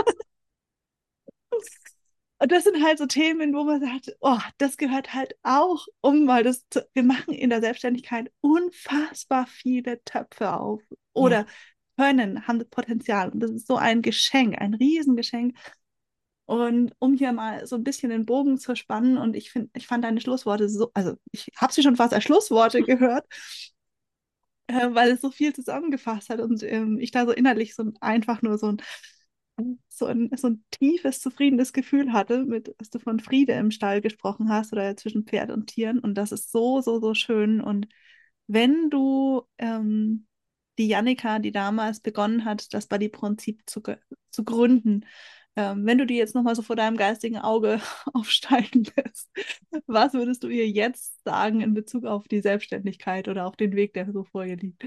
Und das sind halt so Themen, wo man sagt, oh, das gehört halt auch um, weil das, zu- wir machen in der Selbstständigkeit unfassbar viele Töpfe auf Ja, oder können, haben das Potenzial. Und das ist so ein Geschenk, ein Riesengeschenk. Und um hier mal so ein bisschen den Bogen zu spannen, und ich finde, ich fand deine Schlussworte so, also ich habe sie schon fast als Schlussworte gehört, äh, weil es so viel zusammengefasst hat und ähm, ich da so innerlich so ein, einfach nur so ein so ein, so ein tiefes, zufriedenes Gefühl hatte, mit, dass du von Friede im Stall gesprochen hast oder zwischen Pferd und Tieren. Und das ist so, so, so schön. Und wenn du ähm, die Jannika, die damals begonnen hat, das Buddy-Prinzip zu, ge- zu gründen, ähm, wenn du die jetzt nochmal so vor deinem geistigen Auge aufsteigen lässt, was würdest du ihr jetzt sagen in Bezug auf die Selbstständigkeit oder auf den Weg, der so vor ihr liegt?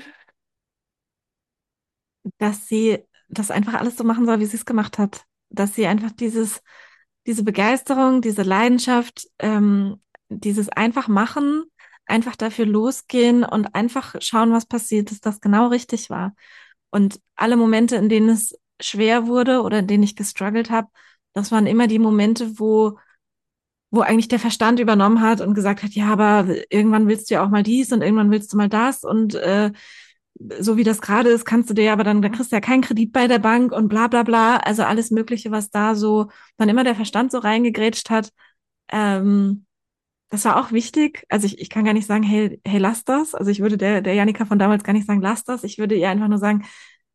dass sie das einfach alles so machen soll, wie sie es gemacht hat. Dass sie einfach dieses, diese Begeisterung, diese Leidenschaft, ähm, dieses einfach machen, einfach dafür losgehen und einfach schauen, was passiert, dass das genau richtig war. Und alle Momente, in denen es schwer wurde oder in denen ich gestruggelt habe, das waren immer die Momente, wo wo eigentlich der Verstand übernommen hat und gesagt hat, ja, aber irgendwann willst du ja auch mal dies und irgendwann willst du mal das und äh, so wie das gerade ist, kannst du dir aber dann, da kriegst du ja keinen Kredit bei der Bank und bla bla bla. Also alles Mögliche, was da so, dann immer der Verstand so reingegrätscht hat. Ähm, das war auch wichtig. Also ich, ich kann gar nicht sagen, hey, hey, lass das. Also ich würde der, der Janika von damals gar nicht sagen, lass das. Ich würde ihr einfach nur sagen,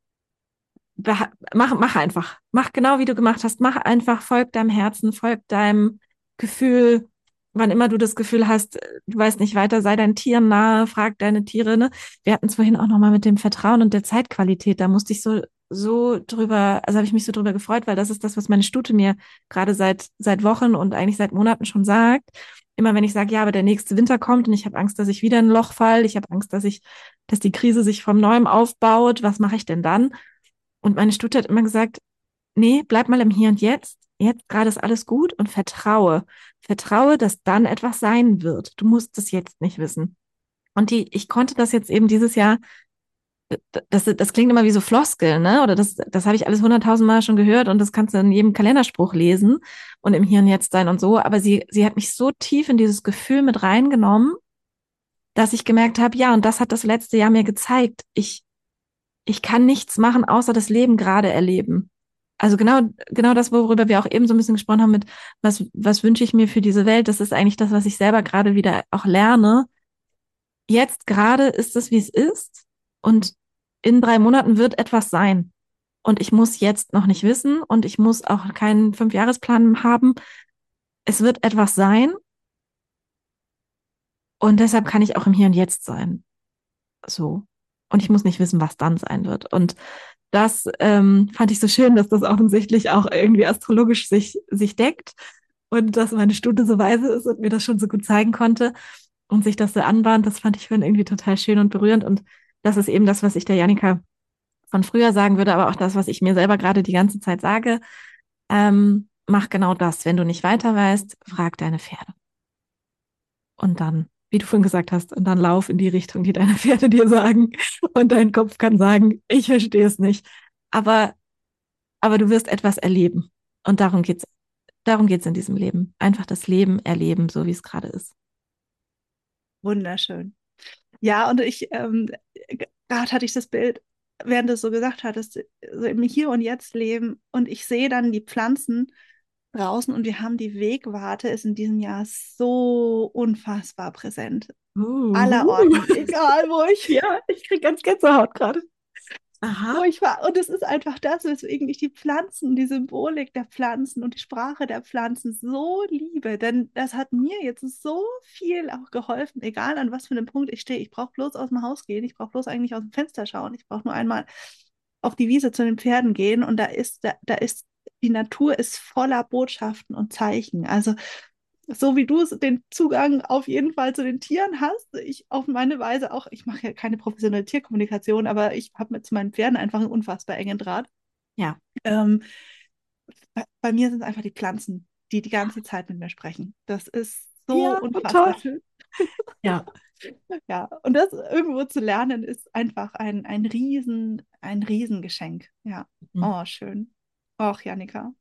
mach, mach einfach. Mach genau, wie du gemacht hast. Mach einfach, folg deinem Herzen, folg deinem Gefühl. Wann immer du das Gefühl hast, du weißt nicht weiter, sei deinen Tieren nahe, frag deine Tiere, ne? Wir hatten es vorhin auch nochmal mit dem Vertrauen und der Zeitqualität. Da musste ich so, so drüber, also habe ich mich so drüber gefreut, weil das ist das, was meine Stute mir gerade seit, seit Wochen und eigentlich seit Monaten schon sagt. Immer wenn ich sage, ja, aber der nächste Winter kommt und ich habe Angst, dass ich wieder in ein Loch falle, ich habe Angst, dass ich, dass die Krise sich vom Neuem aufbaut, was mache ich denn dann? Und meine Stute hat immer gesagt, nee, bleib mal im Hier und Jetzt. Jetzt gerade ist alles gut und vertraue. Vertraue, dass dann etwas sein wird. Du musst es jetzt nicht wissen. Und die, ich konnte das jetzt eben dieses Jahr das, das klingt immer wie so Floskeln, ne? Oder das, das habe ich alles hunderttausendmal schon gehört und das kannst du in jedem Kalenderspruch lesen und im Hier und Jetzt sein und so. Aber sie, sie hat mich so tief in dieses Gefühl mit reingenommen, dass ich gemerkt habe, ja, und das hat das letzte Jahr mir gezeigt. Ich, ich kann nichts machen, außer das Leben gerade erleben. Also genau, genau das, worüber wir auch eben so ein bisschen gesprochen haben mit, was, was wünsche ich mir für diese Welt? Das ist eigentlich das, was ich selber gerade wieder auch lerne. Jetzt gerade ist es, wie es ist. Und in drei Monaten wird etwas sein. Und ich muss jetzt noch nicht wissen und ich muss auch keinen Fünfjahresplan haben. Es wird etwas sein und deshalb kann ich auch im Hier und Jetzt sein. So. Und ich muss nicht wissen, was dann sein wird. Und das ähm, fand ich so schön, dass das offensichtlich auch irgendwie astrologisch sich, sich deckt und dass meine Stunde so weise ist und mir das schon so gut zeigen konnte und sich das so anbahnt. Das fand ich schon irgendwie total schön und berührend. Und das ist eben das, was ich der Janika von früher sagen würde, aber auch das, was ich mir selber gerade die ganze Zeit sage. Ähm, mach genau das. Wenn du nicht weiter weißt, frag deine Pferde. Und dann, wie du vorhin gesagt hast, und dann lauf in die Richtung, die deine Pferde dir sagen. Und dein Kopf kann sagen, ich verstehe es nicht. Aber, aber du wirst etwas erleben. Und darum geht's, darum geht's in diesem Leben. Einfach das Leben erleben, so wie es gerade ist. Wunderschön. Ja, und ich, ähm, gerade hatte ich das Bild, während du es so gesagt hattest, so im Hier und Jetzt leben und ich sehe dann die Pflanzen draußen und wir haben die Wegwarte, ist in diesem Jahr so unfassbar präsent. Uh, Allerorten, egal wo ich ja, ich krieg ganz Gänsehaut gerade. wo Aha. ich war. Und es ist einfach das, weswegen ich die Pflanzen, die Symbolik der Pflanzen und die Sprache der Pflanzen so liebe. Denn das hat mir jetzt so viel auch geholfen, egal an was für einem Punkt ich stehe. Ich brauche bloß aus dem Haus gehen, ich brauche bloß eigentlich aus dem Fenster schauen. Ich brauche nur einmal auf die Wiese zu den Pferden gehen und da ist, da, da ist, die Natur ist voller Botschaften und Zeichen. Also so wie du den Zugang auf jeden Fall zu den Tieren hast, ich auf meine Weise auch, ich mache ja keine professionelle Tierkommunikation, aber ich habe mit meinen Pferden einfach einen unfassbar engen Draht. Ja. Ähm, bei, bei mir sind es einfach die Pflanzen, die die ganze Zeit mit mir sprechen. Das ist so Ja, toll. unfassbar schön. Ja. Ja, und das irgendwo zu lernen, ist einfach ein, ein Riesen, ein Riesengeschenk. Ja, Mhm. oh, schön. Och, Janika.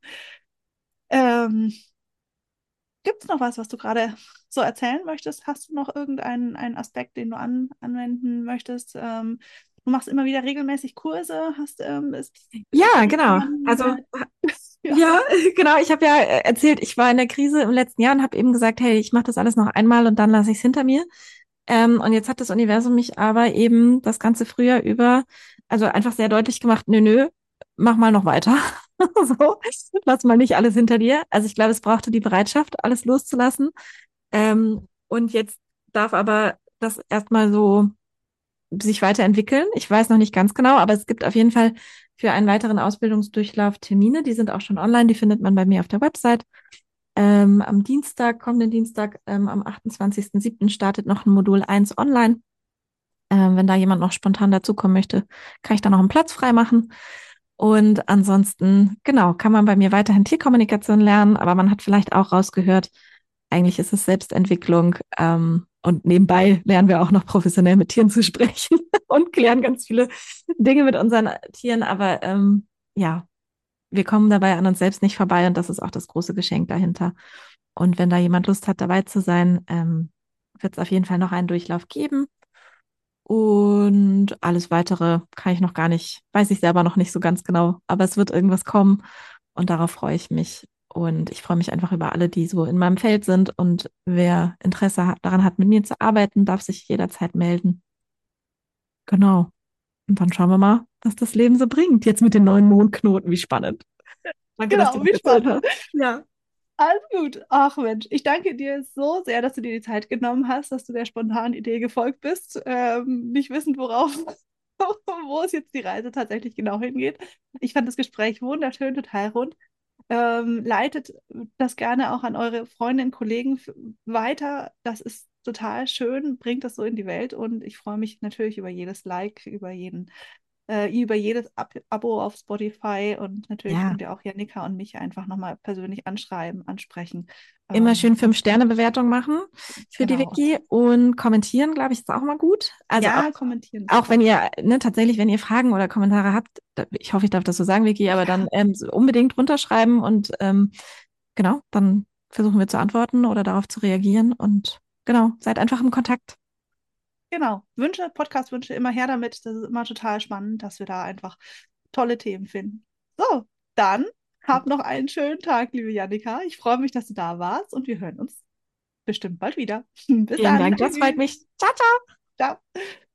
Ähm, Gibt es noch was, was du gerade so erzählen möchtest? Hast du noch irgendeinen einen Aspekt, den du an, anwenden möchtest? Ähm, du machst immer wieder regelmäßig Kurse, hast ähm, es Ja, gibt genau. jemanden, Also der ja. ja, genau. Ich habe ja äh, erzählt, ich war in der Krise im letzten Jahr und habe eben gesagt, hey, ich mache das alles noch einmal und dann lasse ich es hinter mir. Ähm, und jetzt hat das Universum mich aber eben das ganze Frühjahr über, also einfach sehr deutlich gemacht, nö, nö, mach mal noch weiter. So, lass mal nicht alles hinter dir. Also ich glaube, es brauchte die Bereitschaft, alles loszulassen. Ähm, und jetzt darf aber das erstmal so sich weiterentwickeln. Ich weiß noch nicht ganz genau, aber es gibt auf jeden Fall für einen weiteren Ausbildungsdurchlauf Termine. Die sind auch schon online, die findet man bei mir auf der Website. Ähm, am Dienstag, kommenden Dienstag, ähm, am achtundzwanzigsten siebten startet noch ein Modul eins online. Ähm, wenn da jemand noch spontan dazukommen möchte, kann ich da noch einen Platz freimachen. Und ansonsten, genau, kann man bei mir weiterhin Tierkommunikation lernen, aber man hat vielleicht auch rausgehört, eigentlich ist es Selbstentwicklung. Ähm, und nebenbei lernen wir auch noch professionell mit Tieren zu sprechen und klären ganz viele Dinge mit unseren Tieren. Aber ähm, ja, wir kommen dabei an uns selbst nicht vorbei und das ist auch das große Geschenk dahinter. Und wenn da jemand Lust hat, dabei zu sein, ähm, wird es auf jeden Fall noch einen Durchlauf geben. Und alles weitere kann ich noch gar nicht, weiß ich selber noch nicht so ganz genau, aber es wird irgendwas kommen und darauf freue ich mich. Und ich freue mich einfach über alle, die so in meinem Feld sind. Und wer Interesse hat, daran hat, mit mir zu arbeiten, darf sich jederzeit melden. Genau. Und dann schauen wir mal, was das Leben so bringt. Jetzt mit den neuen Mondknoten. Wie spannend. Danke, dass du Genau, das wie erzählt spannend. hast. Ja. Alles gut. Ach Mensch, ich danke dir so sehr, dass du dir die Zeit genommen hast, dass du der spontanen Idee gefolgt bist, ähm, nicht wissend, worauf, wo es jetzt die Reise tatsächlich genau hingeht. Ich fand das Gespräch wunderschön, total rund. Ähm, leitet das gerne auch an eure Freundinnen, Kollegen f- weiter. Das ist total schön, bringt das so in die Welt und ich freue mich natürlich über jedes Like, über jeden äh, über jedes Ab Abo auf Spotify und natürlich Ja, könnt ihr auch Janika und mich einfach nochmal persönlich anschreiben, ansprechen. immer Ähm, schön Fünf-Sterne-Bewertung machen für die genau. Wiki und kommentieren, glaube ich, ist auch mal gut. Also auch, Ja, kommentieren ist auch super. wenn ihr, ne, tatsächlich, wenn ihr Fragen oder Kommentare habt, da- ich hoffe, ich darf das so sagen, Vicky, aber dann Ja, ähm, so unbedingt runterschreiben und ähm, genau, dann versuchen wir zu antworten oder darauf zu reagieren und genau, seid einfach im Kontakt. genau. Wünsche, Podcast-Wünsche immer her damit. Das ist immer total spannend, dass wir da einfach tolle Themen finden. So, dann hab noch einen schönen Tag, liebe Janika. Ich freue mich, dass du da warst und wir hören uns bestimmt bald wieder. Bis Vielen dann. Dank, das freut Tschüss. mich. Ciao, ciao. Ciao.